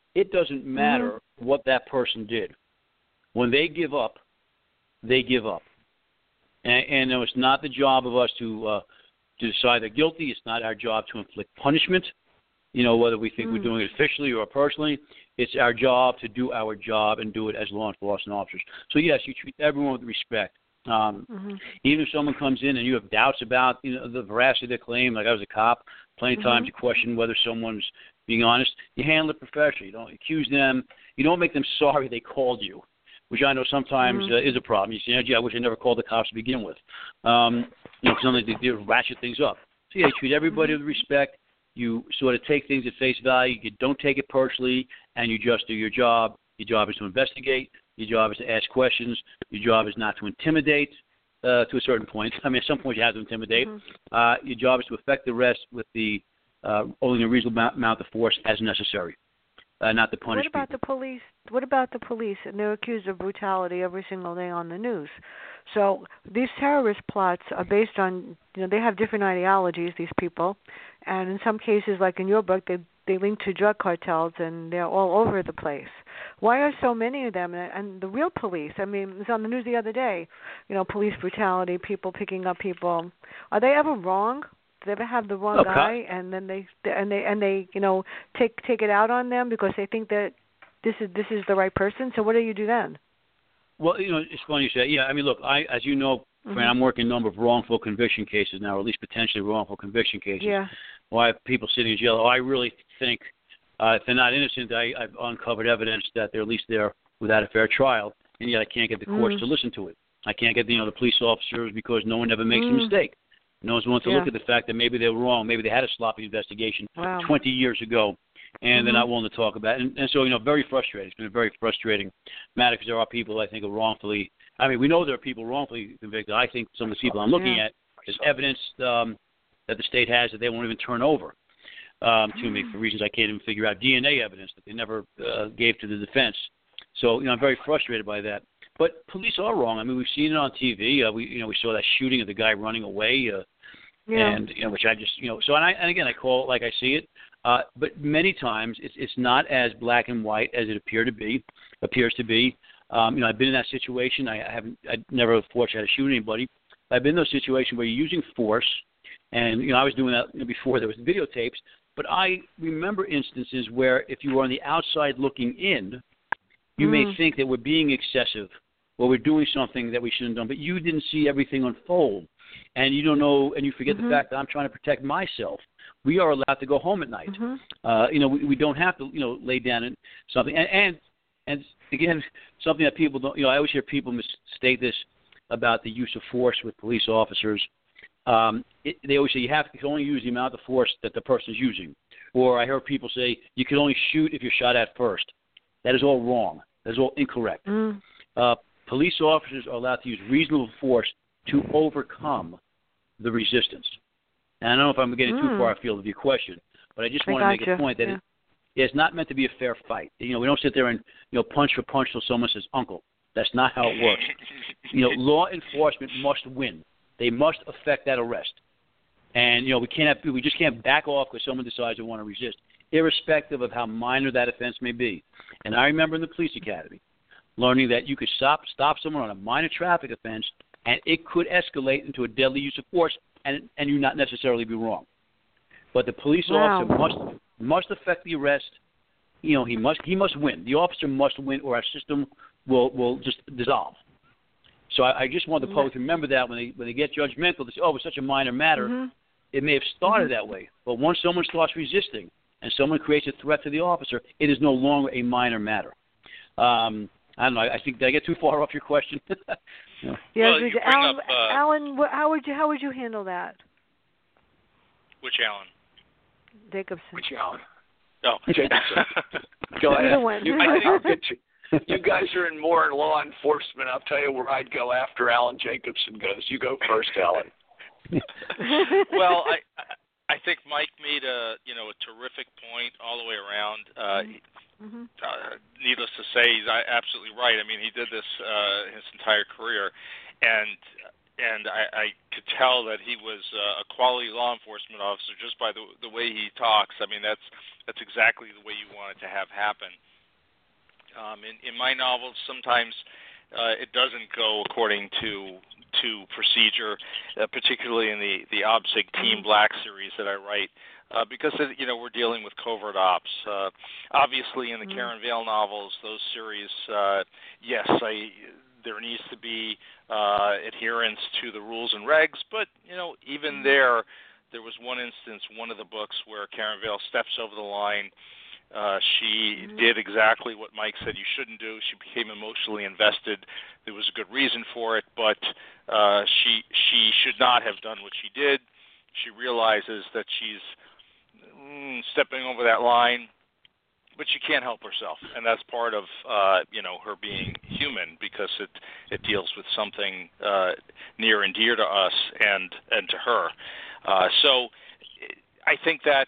it doesn't matter what that person did. When they give up, they give up. And it's not the job of us to decide they're guilty. It's not our job to inflict punishment, whether we think we're doing it officially or personally. It's our job to do our job and do it as law enforcement officers. So, yes, you treat everyone with respect. Even if someone comes in and you have doubts about the veracity of their claim, like I was a cop, plenty of times you question whether someone's being honest. You handle it professionally. You don't accuse them. You don't make them sorry they called you, which I know sometimes is a problem. You say, gee, I wish I never called the cops to begin with. Because sometimes they ratchet things up. So, yeah, you treat everybody with respect. You sort of take things at face value. You don't take it personally, and you just do your job. Your job is to investigate. Your job is to ask questions. Your job is not to intimidate to a certain point. I mean, at some point you have to intimidate. Your job is to effect the arrest with the only a reasonable amount of force as necessary, not to punish people. What about the police? And they're accused of brutality every single day on the news. So these terrorist plots are based on, they have different ideologies, these people. And in some cases, like in your book, they link to drug cartels, and they're all over the place. Why are so many of them? And the real police, I mean, it was on the news the other day, police brutality, people picking up people. Are they ever wrong? Do they ever have the wrong guy, and then they take it out on them because they think that this is the right person? So what do you do then? Well, it's funny you say. Yeah, I mean, look, as you know, Fran, I'm working a number of wrongful conviction cases now, or at least potentially wrongful conviction cases. Yeah. Well, I have people sitting in jail. I really think if they're not innocent, I've uncovered evidence that they're at least there without a fair trial, and yet I can't get the courts to listen to it. I can't get the police officers because no one ever makes a mistake. No one's willing to look at the fact that maybe they were wrong. Maybe they had a sloppy investigation 20 years ago, and they're not willing to talk about it. And so, very frustrating. It's been a very frustrating matter because there are people I think are wrongfully – I mean, we know there are people wrongfully convicted. I think some of the people I'm looking at is evidence that the state has that they won't even turn over to me for reasons I can't even figure out. DNA evidence that they never gave to the defense. So, I'm very frustrated by that. But police are wrong. I mean, we've seen it on TV. We saw that shooting of the guy running away, and which I just So and again, I call it like I see it. But many times it's not as black and white as it appears to be. I've been in that situation. I never fortunately had to shoot anybody. I've been in those situations where you're using force, and I was doing that before there was videotapes. But I remember instances where if you were on the outside looking in, you may think that we're being excessive or we're doing something that we shouldn't have done, but you didn't see everything unfold, and you don't know, and you forget the fact that I'm trying to protect myself. We are allowed to go home at night. We don't have to, lay down in something. And again, something that people don't, I always hear people mistake this about the use of force with police officers. They always say you can only use the amount of force that the person is using. Or I heard people say you can only shoot if you're shot at first. That is all wrong. That is all incorrect. Police officers are allowed to use reasonable force to overcome the resistance. And I don't know if I'm getting too far afield of your question, but I just want to make a point that it's not meant to be a fair fight. We don't sit there and punch for punch till someone says uncle. That's not how it works. Law enforcement must win. They must effect that arrest. And we just can't back off because someone decides they want to resist, irrespective of how minor that offense may be. And I remember in the police academy learning that you could stop someone on a minor traffic offense, and it could escalate into a deadly use of force, and you not necessarily be wrong. But the police officer must effect the arrest. He must win. The officer must win, or our system will just dissolve. So I just want the public to remember that when they get judgmental, they say, "Oh, it's such a minor matter." It may have started that way, but once someone starts resisting and someone creates a threat to the officer, it is no longer a minor matter. I don't know. I think, did I get too far off your question? Yes, Alan, how would you handle that? Which Alan? Jacobson. Which Alan? Oh, Jacobson. Go ahead. You guys are more in law enforcement. I'll tell you where I'd go after Alan Jacobson goes. You go first, Alan. Well, I think Mike made a terrific point all the way around. Needless to say, he's absolutely right. I mean, he did this his entire career, and and I could tell that he was a quality law enforcement officer just by the way he talks. I mean, that's exactly the way you want it to have happen. In my novels, sometimes it doesn't go according to procedure, particularly in the OBSEC Team Black series that I write, because we're dealing with covert ops. Obviously, in the Karen Vale novels, those series, yes, there needs to be adherence to the rules and regs, but even there was one instance, one of the books where Karen Vale steps over the line. She did exactly what Mike said you shouldn't do. She became emotionally invested. There was a good reason for it, but she should not have done what she did. She realizes that she's stepping over that line, but she can't help herself, and that's part of her being human, because it deals with something near and dear to us and to her. So I think that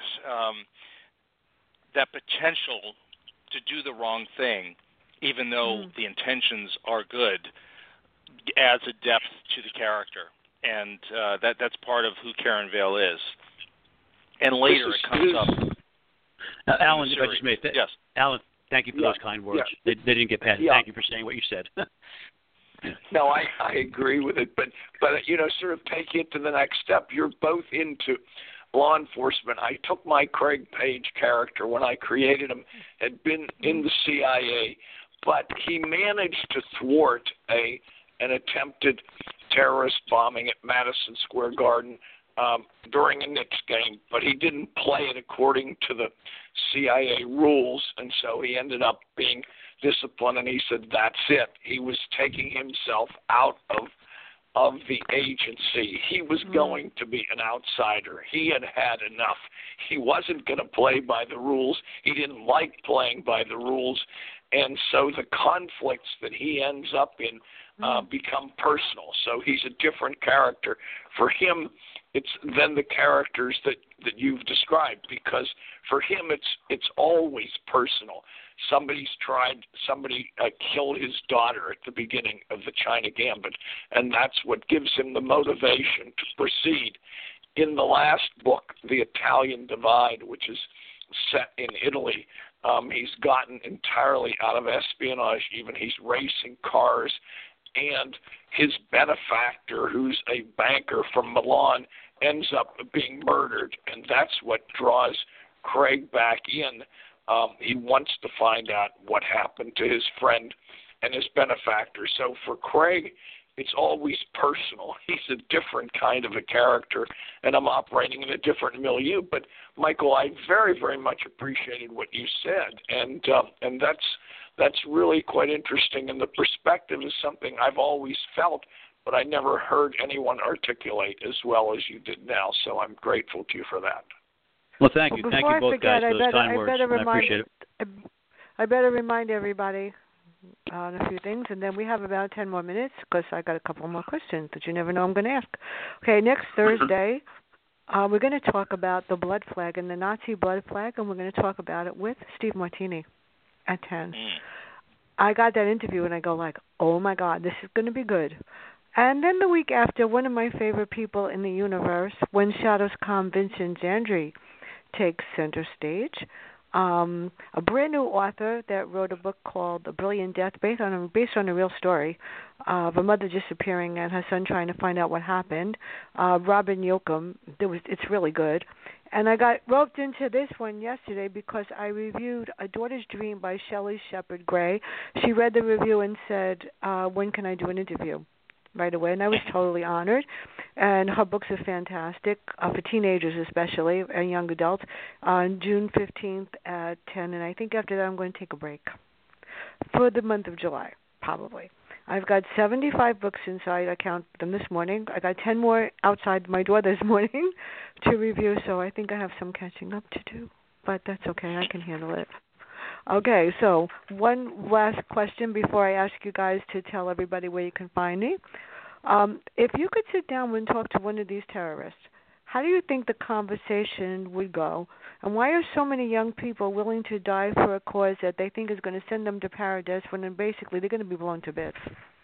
that potential to do the wrong thing, even though the intentions are good, adds a depth to the character, and that's part of who Karen Vale is. And later it comes up. Alan, if I just may, yes. Alan, thank you for those kind words. Yeah. They didn't get past. Thank you for saying what you said. No, I agree with it, but sort of taking it to the next step. You're both into law enforcement. I took my Craig Page character when I created him, had been in the CIA, but he managed to thwart an attempted terrorist bombing at Madison Square Garden during a Knicks game, but he didn't play it according to the CIA rules, and so he ended up being disciplined, and he said that's it. He was taking himself out of the agency. He was going to be an outsider. He had had enough. He wasn't going to play by the rules. He didn't like playing by the rules, and so the conflicts that he ends up in become personal. So he's a different character. For him, it's then the characters that you've described, because for him it's always personal. Somebody killed his daughter at the beginning of the China Gambit, and that's what gives him the motivation to proceed. In the last book, The Italian Divide, which is set in Italy, he's gotten entirely out of espionage. Even he's racing cars, and his benefactor, who's a banker from Milan, ends up being murdered, and that's what draws Craig back in. He wants to find out what happened to his friend and his benefactor. So for Craig, it's always personal. He's a different kind of a character, and I'm operating in a different milieu. But, Michael, I very, very much appreciated what you said, and that's really quite interesting, and the perspective is something I've always felt, but I never heard anyone articulate as well as you did now, so I'm grateful to you for that. Well, thank you. Thank you both guys for those kind words. I appreciate it. I better remind everybody on a few things, and then we have about 10 more minutes, because I got a couple more questions that you never know I'm going to ask. Okay, next Thursday, we're going to talk about the blood flag and the Nazi blood flag, and we're going to talk about it with Steve Martini at 10. I got that interview, and I go like, oh, my God, this is going to be good. And then the week after, one of my favorite people in the universe, When Shadows Come, Vincent Zandri, takes center stage. A brand new author that wrote a book called A Brilliant Death, based on a real story of a mother disappearing and her son trying to find out what happened. Robin Yoakum. It's really good. And I got roped into this one yesterday because I reviewed A Daughter's Dream by Shelley Shepard Gray. She read the review and said, when can I do an interview? Right away, and I was totally honored. And her books are fantastic, for teenagers especially, and young adults, on June 15th at 10, and I think after that I'm going to take a break for the month of July, probably. I've got 75 books inside. I counted them this morning. I got 10 more outside my door this morning to review, so I think I have some catching up to do, but that's okay. I can handle it. Okay, so one last question before I ask you guys to tell everybody where you can find me. If you could sit down and talk to one of these terrorists, how do you think the conversation would go? And why are so many young people willing to die for a cause that they think is going to send them to paradise when basically they're going to be blown to bits?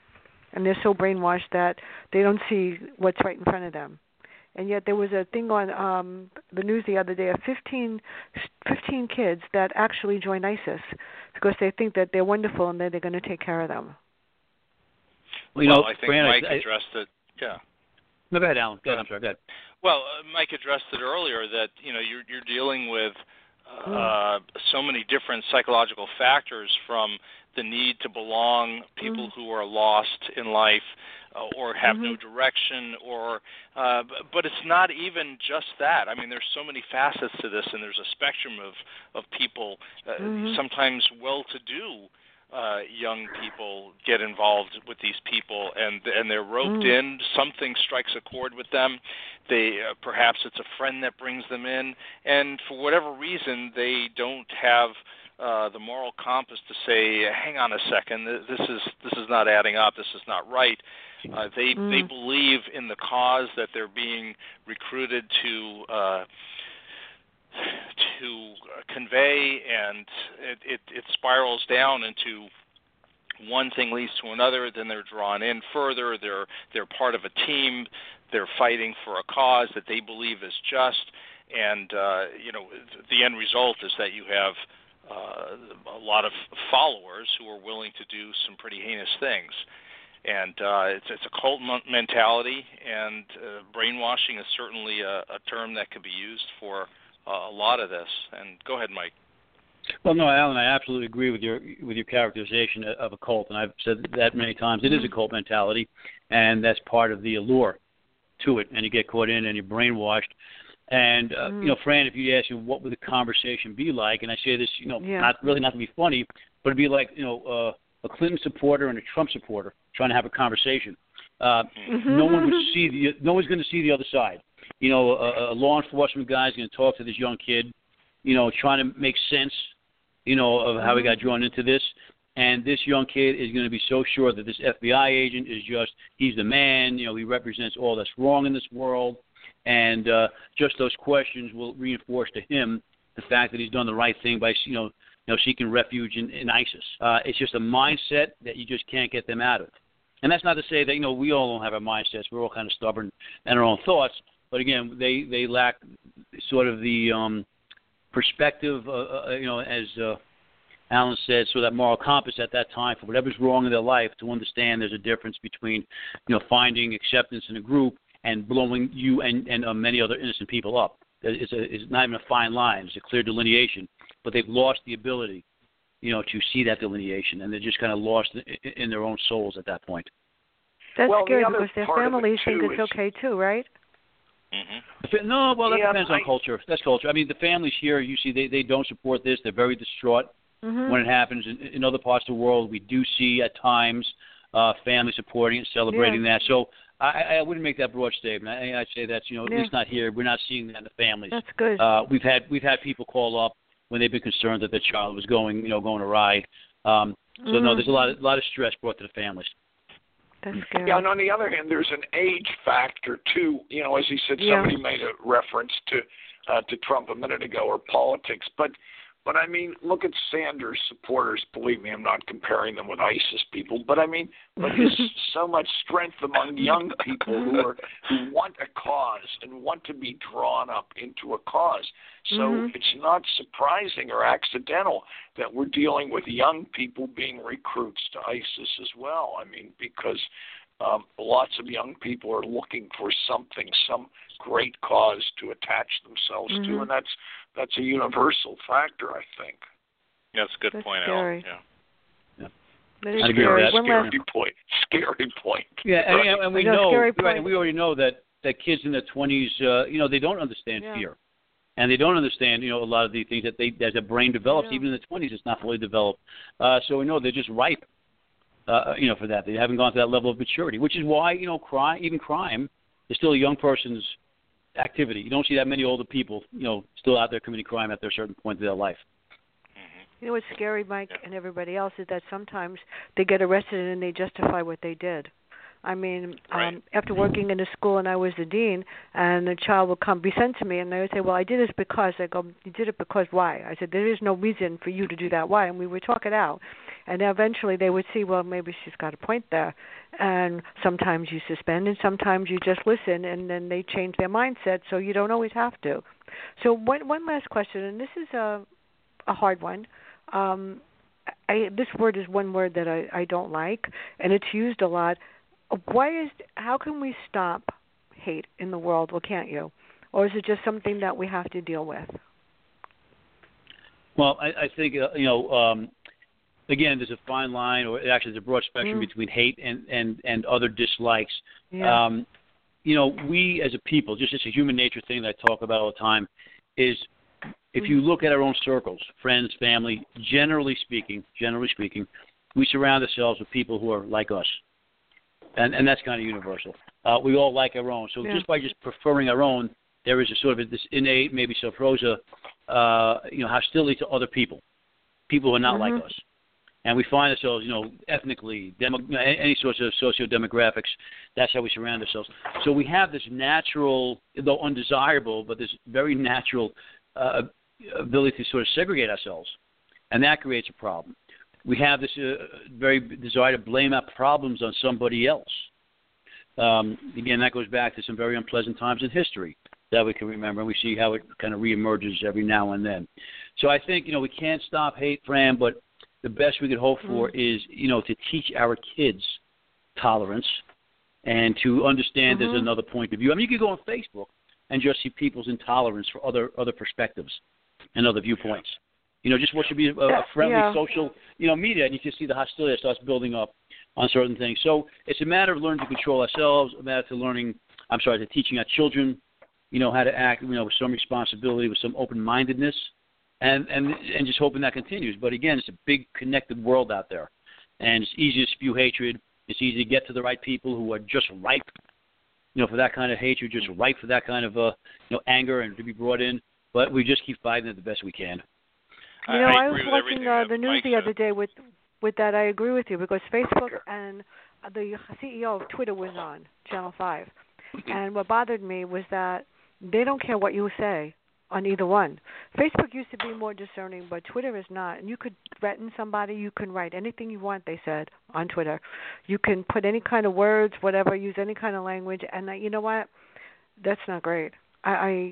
and they're so brainwashed that they don't see what's right in front of them. And yet there was a thing on the news the other day of 15 kids that actually joined ISIS because they think that they're wonderful and that they're going to take care of them. Well, I think Mike addressed it. Yeah. No, go ahead, Alan. Go ahead. I'm sorry. Go ahead. Well, Mike addressed it earlier that you're dealing with so many different psychological factors, from the need to belong, people who are lost in life or have no direction, or but it's not even just that. I mean, there's so many facets to this, and there's a spectrum of people, sometimes well-to-do young people get involved with these people, and they're roped in. Something strikes a chord with them. They perhaps it's a friend that brings them in, and for whatever reason, they don't have the moral compass to say, "Hang on a second, this is not adding up. This is not right." They believe in the cause that they're being recruited to convey, and it spirals down into one thing leads to another. Then they're drawn in further. They're part of a team. They're fighting for a cause that they believe is just, and the end result is that you have a lot of followers who are willing to do some pretty heinous things. And it's a cult mentality, and brainwashing is certainly a term that could be used for a lot of this. And go ahead, Mike. Well, no, Alan, I absolutely agree with your characterization of a cult, and I've said that many times. It is a cult mentality, and that's part of the allure to it. And you get caught in, and you're brainwashed. And Fran, if you ask me what would the conversation be like, and I say this, not to be funny, but it'd be like a Clinton supporter and a Trump supporter trying to have a conversation. No one would see no one's going to see the other side. A law enforcement guy's going to talk to this young kid, trying to make sense, of how he got drawn into this. And this young kid is going to be so sure that this FBI agent is he's the man. He represents all that's wrong in this world. And just those questions will reinforce to him the fact that he's done the right thing by, seeking refuge in ISIS. It's just a mindset that you just can't get them out of. And that's not to say that, we all don't have our mindsets. We're all kind of stubborn in our own thoughts. But, again, they lack sort of the perspective, as Alan said, so that moral compass at that time for whatever's wrong in their life to understand there's a difference between, finding acceptance in a group and blowing you and many other innocent people up. It's not even a fine line. It's a clear delineation. But they've lost the ability, to see that delineation, and they're just kind of lost in their own souls at that point. That's scary because their families think it's okay too, right? Mm-hmm. No, well, that depends on culture. That's culture. I mean, the families here, you see, they don't support this. They're very distraught when it happens. In other parts of the world, we do see at times families supporting and celebrating that. So I wouldn't make that broad statement. I'd say that's, at least not here. We're not seeing that in the families. That's good. We've had people call up when they've been concerned that their child was going awry. So no, there's a lot of stress brought to the families. That's scary. Yeah, and on the other hand, there's an age factor too. As he said, somebody made a reference to Trump a minute ago, or politics, but I mean, look at Sanders supporters. Believe me, I'm not comparing them with ISIS people, but I mean, there's so much strength among young people who want a cause and want to be drawn up into a cause. So it's not surprising or accidental that we're dealing with young people being recruits to ISIS as well. I mean, because lots of young people are looking for something, some great cause to attach themselves to, and that's a universal factor, I think. That's a good point, Alan. Yeah. That is scary. Scary point. Yeah, and we know, and we already know that kids in their 20s, they don't understand fear. And they don't understand, a lot of the things that as a brain develops, even in the 20s, it's not fully developed. So we know they're just ripe, for that. They haven't gone to that level of maturity, which is why, crime is still a young person's activity. You don't see that many older people, still out there committing crime at a certain point in their life. What's scary, Mike, and everybody else, is that sometimes they get arrested and they justify what they did. I mean, after working in a school and I was the dean, and a child would be sent to me, and I would say, well, I did this because. I go, you did it because why? I said, there is no reason for you to do that. Why? And we would talk it out. And eventually they would see, well, maybe she's got a point there. And sometimes you suspend, and sometimes you just listen, and then they change their mindset, so you don't always have to. So one last question, and this is a hard one. This word is one word that I don't like, and it's used a lot. How can we stop hate in the world? Well, can't you? Or is it just something that we have to deal with? Well, I think, again, there's a fine line, or actually there's a broad spectrum between hate and other dislikes. Yeah. We as a people, just as a human nature thing that I talk about all the time, is if you look at our own circles, friends, family, generally speaking, we surround ourselves with people who are like us. And that's kind of universal. We all like our own. So just by preferring our own, there is a sort of this innate, maybe self-rosa, hostility to other people who are not like us. And we find ourselves, ethnically, any sorts of socio-demographics, that's how we surround ourselves. So we have this natural, though undesirable, but this very natural ability to sort of segregate ourselves. And that creates a problem. We have this very desire to blame our problems on somebody else. Again, that goes back to some very unpleasant times in history that we can remember, and we see how it kind of reemerges every now and then. So I think, we can't stop hate, Fran, but the best we could hope for is, to teach our kids tolerance and to understand there's another point of view. I mean, you could go on Facebook and just see people's intolerance for other perspectives and other viewpoints. Just what should be a friendly social, media, and you can see the hostility that starts building up on certain things. So it's a matter of learning to control ourselves, a matter of teaching our children, how to act, with some responsibility, with some open-mindedness, and just hoping that continues. But again, it's a big connected world out there, and it's easy to spew hatred. It's easy to get to the right people who are just ripe, for that kind of hatred, just ripe for that kind of, anger and to be brought in. But we just keep fighting it the best we can. I was watching the news the other day with that. I agree with you, because Facebook and the CEO of Twitter was on Channel 5. And what bothered me was that they don't care what you say on either one. Facebook used to be more discerning, but Twitter is not. And you could threaten somebody. You can write anything you want, they said, on Twitter. You can put any kind of words, whatever, use any kind of language. And you know what? That's not great. I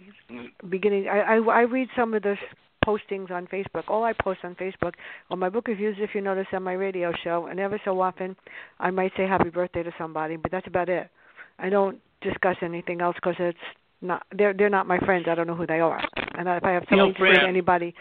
read some of the postings on Facebook. All I post on Facebook on my book reviews, if you notice, on my radio show, and every so often I might say happy birthday to somebody, but that's about it. I don't discuss anything else because it's not. They're not my friends. I don't know who they are. And if I have something to say to anybody,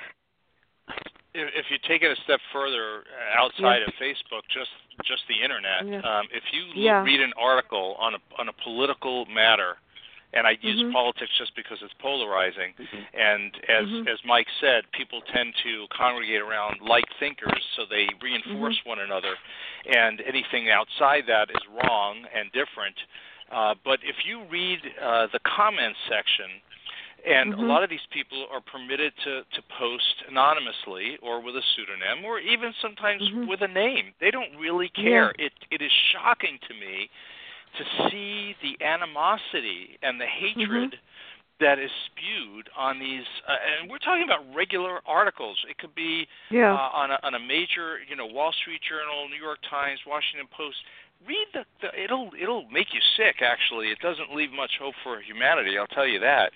if you take it a step further outside of Facebook, just the internet, if you read an article on a political matter. And I use politics just because it's polarizing. And as Mike said, people tend to congregate around like thinkers, so they reinforce one another. And anything outside that is wrong and different. But if you read the comments section, and a lot of these people are permitted to post anonymously or with a pseudonym or even sometimes with a name. They don't really care. It is shocking to me to see the animosity and the hatred that is spewed on these, and we're talking about regular articles. It could be on a major, Wall Street Journal, New York Times, Washington Post. Read it'll make you sick. Actually, it doesn't leave much hope for humanity. I'll tell you that.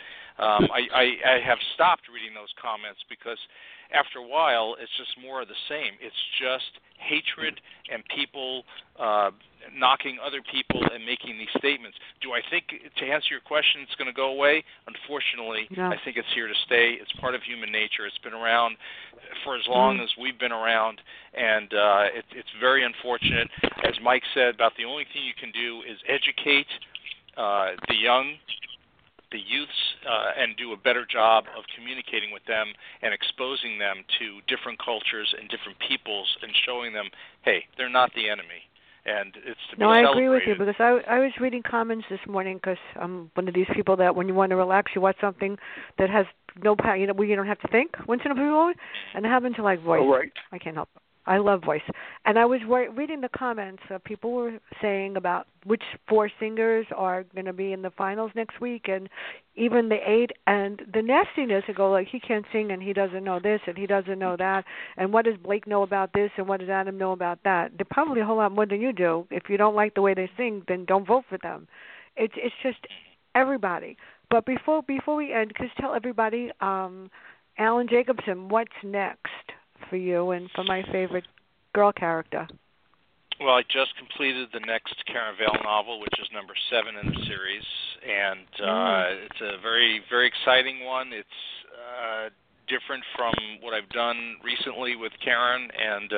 I have stopped reading those comments because after a while, it's just more of the same. It's just hatred and people knocking other people and making these statements. Do I think, to answer your question, it's going to go away? Unfortunately, I think it's here to stay. It's part of human nature. It's been around for as long as we've been around, and it's very unfortunate. As Mike said, about the only thing you can do is educate the young, the youths, and do a better job of communicating with them and exposing them to different cultures and different peoples and showing them, hey, they're not the enemy. And it's to be celebrated. I agree with you, because I was reading comments this morning, because I'm one of these people that when you want to relax, you watch something that has no power, where you don't have to think once in a blue moon, and I happen to like voice. Oh, right. I can't help I love voice. And I was reading the comments. People were saying about which 4 singers are going to be in the finals next week, and even the 8. And the nastiness to go like, he can't sing and he doesn't know this and he doesn't know that. And what does Blake know about this and what does Adam know about that? They're probably a whole lot more than you do. If you don't like the way they sing, then don't vote for them. It's just everybody. But before we end, just tell everybody, Alan Jacobson, what's next for you and for my favorite girl character? Well, I just completed the next Karen Vale novel, which is number 7 in the series, and it's a very, very exciting one. It's different from what I've done recently with Karen, and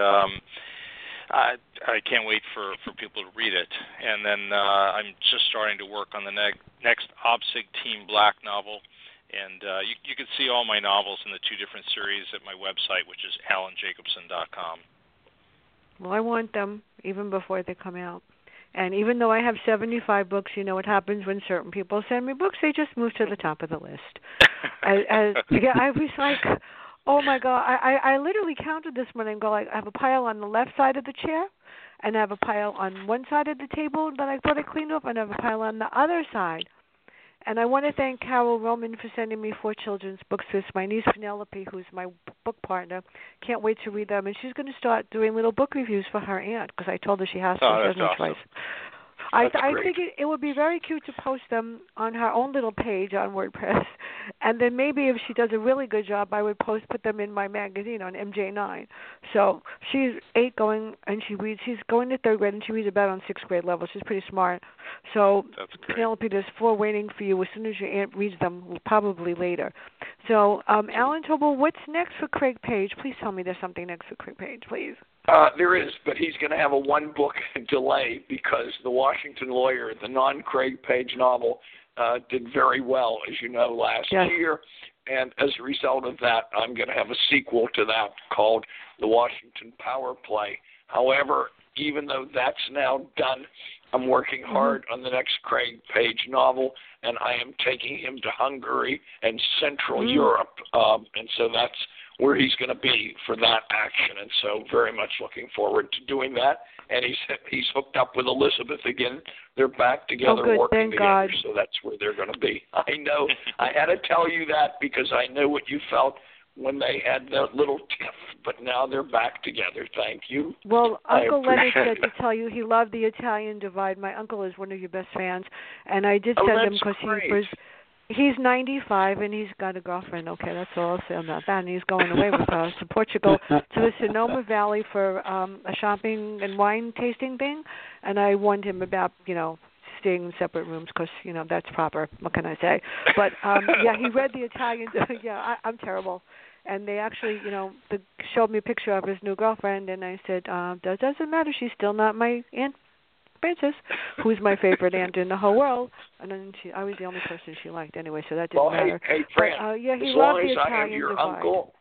I can't wait for people to read it. And then I'm just starting to work on the next OBSIG Team Black novel. And you can see all my novels in the 2 different series at my website, which is alanjacobson.com. Well, I want them even before they come out. And even though I have 75 books, you know what happens when certain people send me books? They just move to the top of the list. I was like, oh, my God. I literally counted this morning and go, like, I have a pile on the left side of the chair, and I have a pile on one side of the table that I thought I cleaned up, and I have a pile on the other side. And I want to thank Carol Roman for sending me 4 children's books. This my niece Penelope, who's my book partner. Can't wait to read them. And she's going to start doing little book reviews for her aunt because I told her she has to. Oh, she has no awesome. choice. I think it would be very cute to post them on her own little page on WordPress. And then maybe if she does a really good job, I would put them in my magazine on MJ9. So she's 8 going, and she reads. She's going to 3rd grade, and she reads about on 6th grade level. She's pretty smart. So Penelope, there's 4 waiting for you as soon as your aunt reads them, probably later. So Alan Tobel, what's next for Craig Page? Please tell me there's something next for Craig Page, please. There is, but he's going to have a 1-book delay because The Washington Lawyer, the non-Craig Page novel, did very well, as you know, last year. And as a result of that, I'm going to have a sequel to that called The Washington Power Play. However, even though that's now done, I'm working hard on the next Craig Page novel, and I am taking him to Hungary and Central Europe. And so that's where he's going to be for that action, and so very much looking forward to doing that. And he's hooked up with Elizabeth again. They're back together working together, God. so that's where they're going to be. I know. I had to tell you that because I know what you felt when they had that little tiff, but now they're back together. Thank you. Well, Uncle Leonard said to tell you he loved the Italian Divide. My uncle is one of your best fans, and I did send him because he's 95 and he's got a girlfriend. Okay, that's all I'll say about that. And he's going away with us to Portugal to the Sonoma Valley for a shopping and wine tasting thing. And I warned him about, staying in separate rooms because, that's proper. What can I say? But, he read the Italian. I'm terrible. And they actually, showed me a picture of his new girlfriend. And I said, doesn't matter. She's still not my Aunt Frances, who's my favorite aunt in the whole world. And then I was the only person she liked anyway, so that didn't matter. Hey, Fran, but, he as loved long the as I have Italian your Divide. uncle,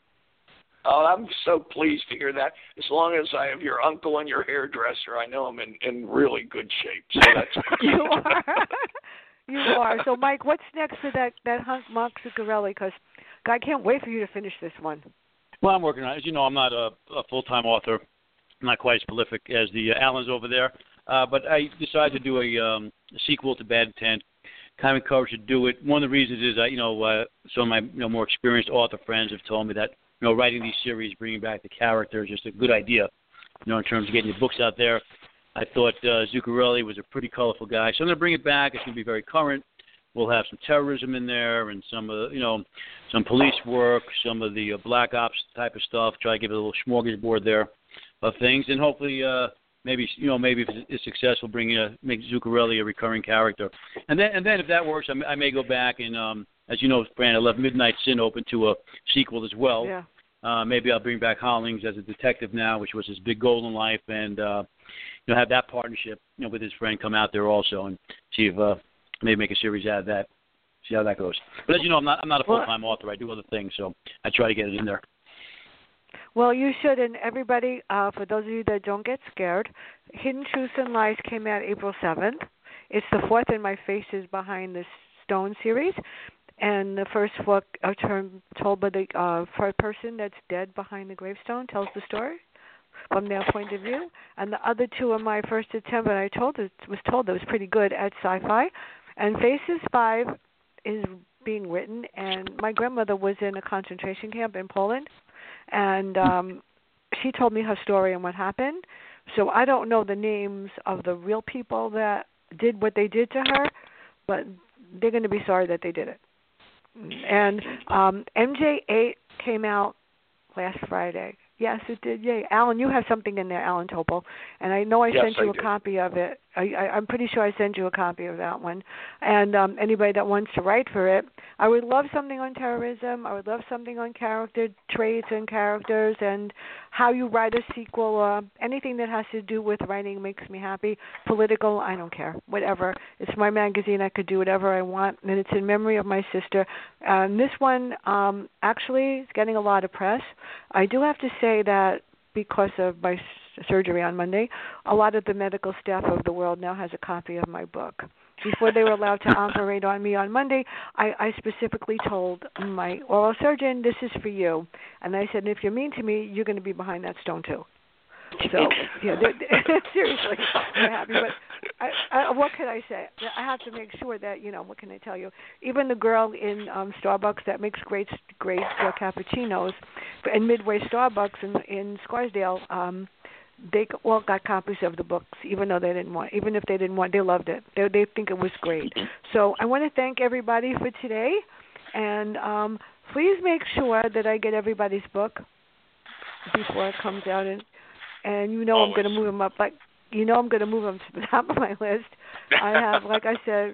I'm so pleased to hear that. As long as I have your uncle and your hairdresser, I know I'm in really good shape. So that's You are. You are. So, Mike, what's next for that hunk Mark Zuccarelli? Because I can't wait for you to finish this one. Well, I'm working on it. As you know, I'm not a full-time author. I'm not quite as prolific as the Allens over there. But I decided to do a sequel to Bad Intent. Kind of encouraged to do it. One of the reasons is that, some of my more experienced author friends have told me that, writing these series, bringing back the characters, is just a good idea, in terms of getting the books out there. I thought Zuccarelli was a pretty colorful guy. So I'm going to bring it back. It's going to be very current. We'll have some terrorism in there and some, some police work, some of the black ops type of stuff. Try to give it a little smorgasbord there of things. And hopefully, maybe if it's successful, make Zuccarelli a recurring character. And then if that works, I may go back and, as you know, Fran, I left Midnight Sin open to a sequel as well. Yeah. Maybe I'll bring back Hollings as a detective now, which was his big goal in life, and have that partnership, with his friend come out there also and see if maybe make a series out of that. See how that goes. But as you know, I'm not a full-time author. I do other things, so I try to get it in there. Well, you should, and everybody, for those of you that don't get scared, Hidden Truths and Lies came out April 7th. It's the 4th in My Face is Behind the Stone series, and the first book told by the person that's dead behind the gravestone tells the story. from their point of view. And the other two are my first attempt, and I was told that was pretty good at sci-fi. And Faces 5 is being written, and my grandmother was in a concentration camp in Poland, and she told me her story and what happened. So I don't know the names of the real people that did what they did to her, but they're going to be sorry that they did it. And MJ8 came out last Friday. Yes, it did. Yay. Alan, you have something in there, Alan Topol. And I know I sent you a copy of it. I'm pretty sure I sent you a copy of that one. And anybody that wants to write for it, I would love something on terrorism. I would love something on character traits and characters and how you write a sequel. Anything that has to do with writing makes me happy. Political, I don't care. Whatever. It's my magazine. I could do whatever I want. And it's in memory of my sister. This one actually is getting a lot of press. I do have to say that because of my surgery on Monday, a lot of the medical staff of the world now has a copy of my book. Before they were allowed to operate on me on Monday, I specifically told my oral surgeon, this is for you. And I said, if you're mean to me, you're going to be behind that stone too. So, yeah, seriously, I'm happy. But what can I say? I have to make sure that, what can I tell you? Even the girl in Starbucks that makes great cappuccinos, in Midway Starbucks in Scarsdale, they all got copies of the books, even if they didn't want, they loved it. They think it was great. So I want to thank everybody for today, and please make sure that I get everybody's book before it comes out, and Always. I'm going to move them up. I'm going to move them to the top of my list. I have, like I said,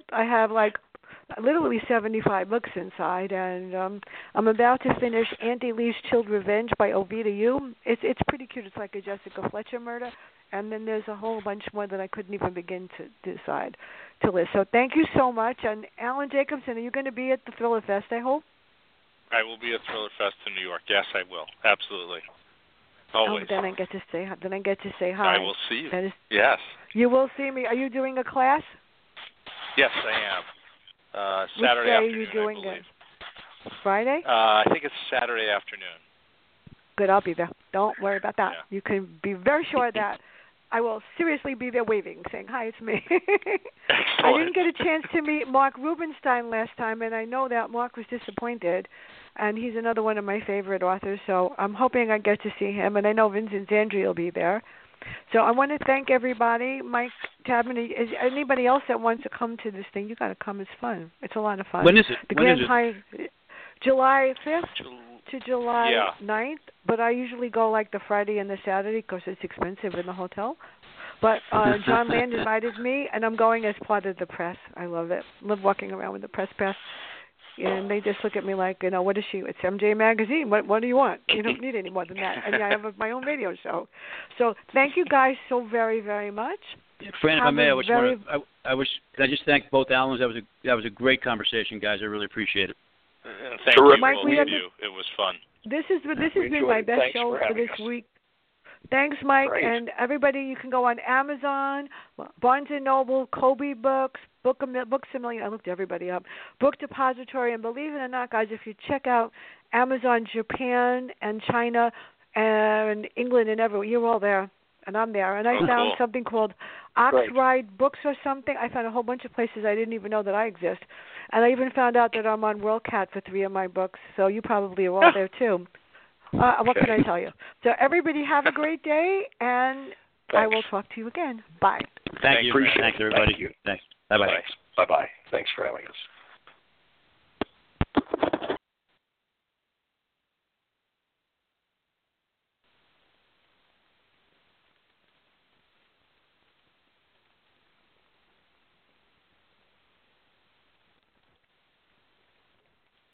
literally 75 books inside, and I'm about to finish Auntie Lee's Chilled Revenge by Ovida Yu. It's pretty cute. It's like a Jessica Fletcher murder, and then there's a whole bunch more that I couldn't even begin to decide to list. So thank you so much. And Alan Jacobson, are you going to be at the Thriller Fest, I hope? I will be at Thriller Fest in New York. Yes, I will. Absolutely. Always. Oh, then I get to say hi. I will see you. Yes. You will see me. Are you doing a class? Yes, I am. Saturday afternoon, are you doing I believe. It? Friday? I think it's Saturday afternoon. Good, I'll be there. Don't worry about that. Yeah. You can be very sure that I will seriously be there waving, saying, hi, it's me. I didn't get a chance to meet Mark Rubenstein last time, and I know that Mark was disappointed, and he's another one of my favorite authors, so I'm hoping I get to see him, and I know Vincent Zandri will be there. So I want to thank everybody. Mike Tabman, is anybody else that wants to come to this thing, you got to come. It's fun. It's a lot of fun. When is it? The Grand High, July 5th to July 9th, but I usually go like the Friday and the Saturday because it's expensive in the hotel. But John Land invited me, and I'm going as part of the press. I love it. Love walking around with the press pass. And they just look at me like, what is she? It's MJ Magazine. What do you want? You don't need any more than that. And I have my own radio show. So thank you guys so very, very much. Fran, if I may, can I just thank both Allens? That was a great conversation, guys. I really appreciate it. Thank you, Mike, both of you. It was fun. This has been my best show for this week. Thanks, Mike. Great. And everybody, you can go on Amazon, Barnes & Noble, Kobe Books, Books A Million. I looked everybody up. Book Depository. And believe it or not, guys, if you check out Amazon Japan and China and England and everywhere, you're all there. And I'm there. And I found something called Oxride Books or something. I found a whole bunch of places I didn't even know that I exist. And I even found out that I'm on WorldCat for 3 of my books. So you probably are all there, too. What can I tell you? So everybody have a great day, and I will talk to you again. Bye. Thank you. Thanks, everybody. Thank you. Thanks. Bye-bye. Bye-bye. Thanks for having us.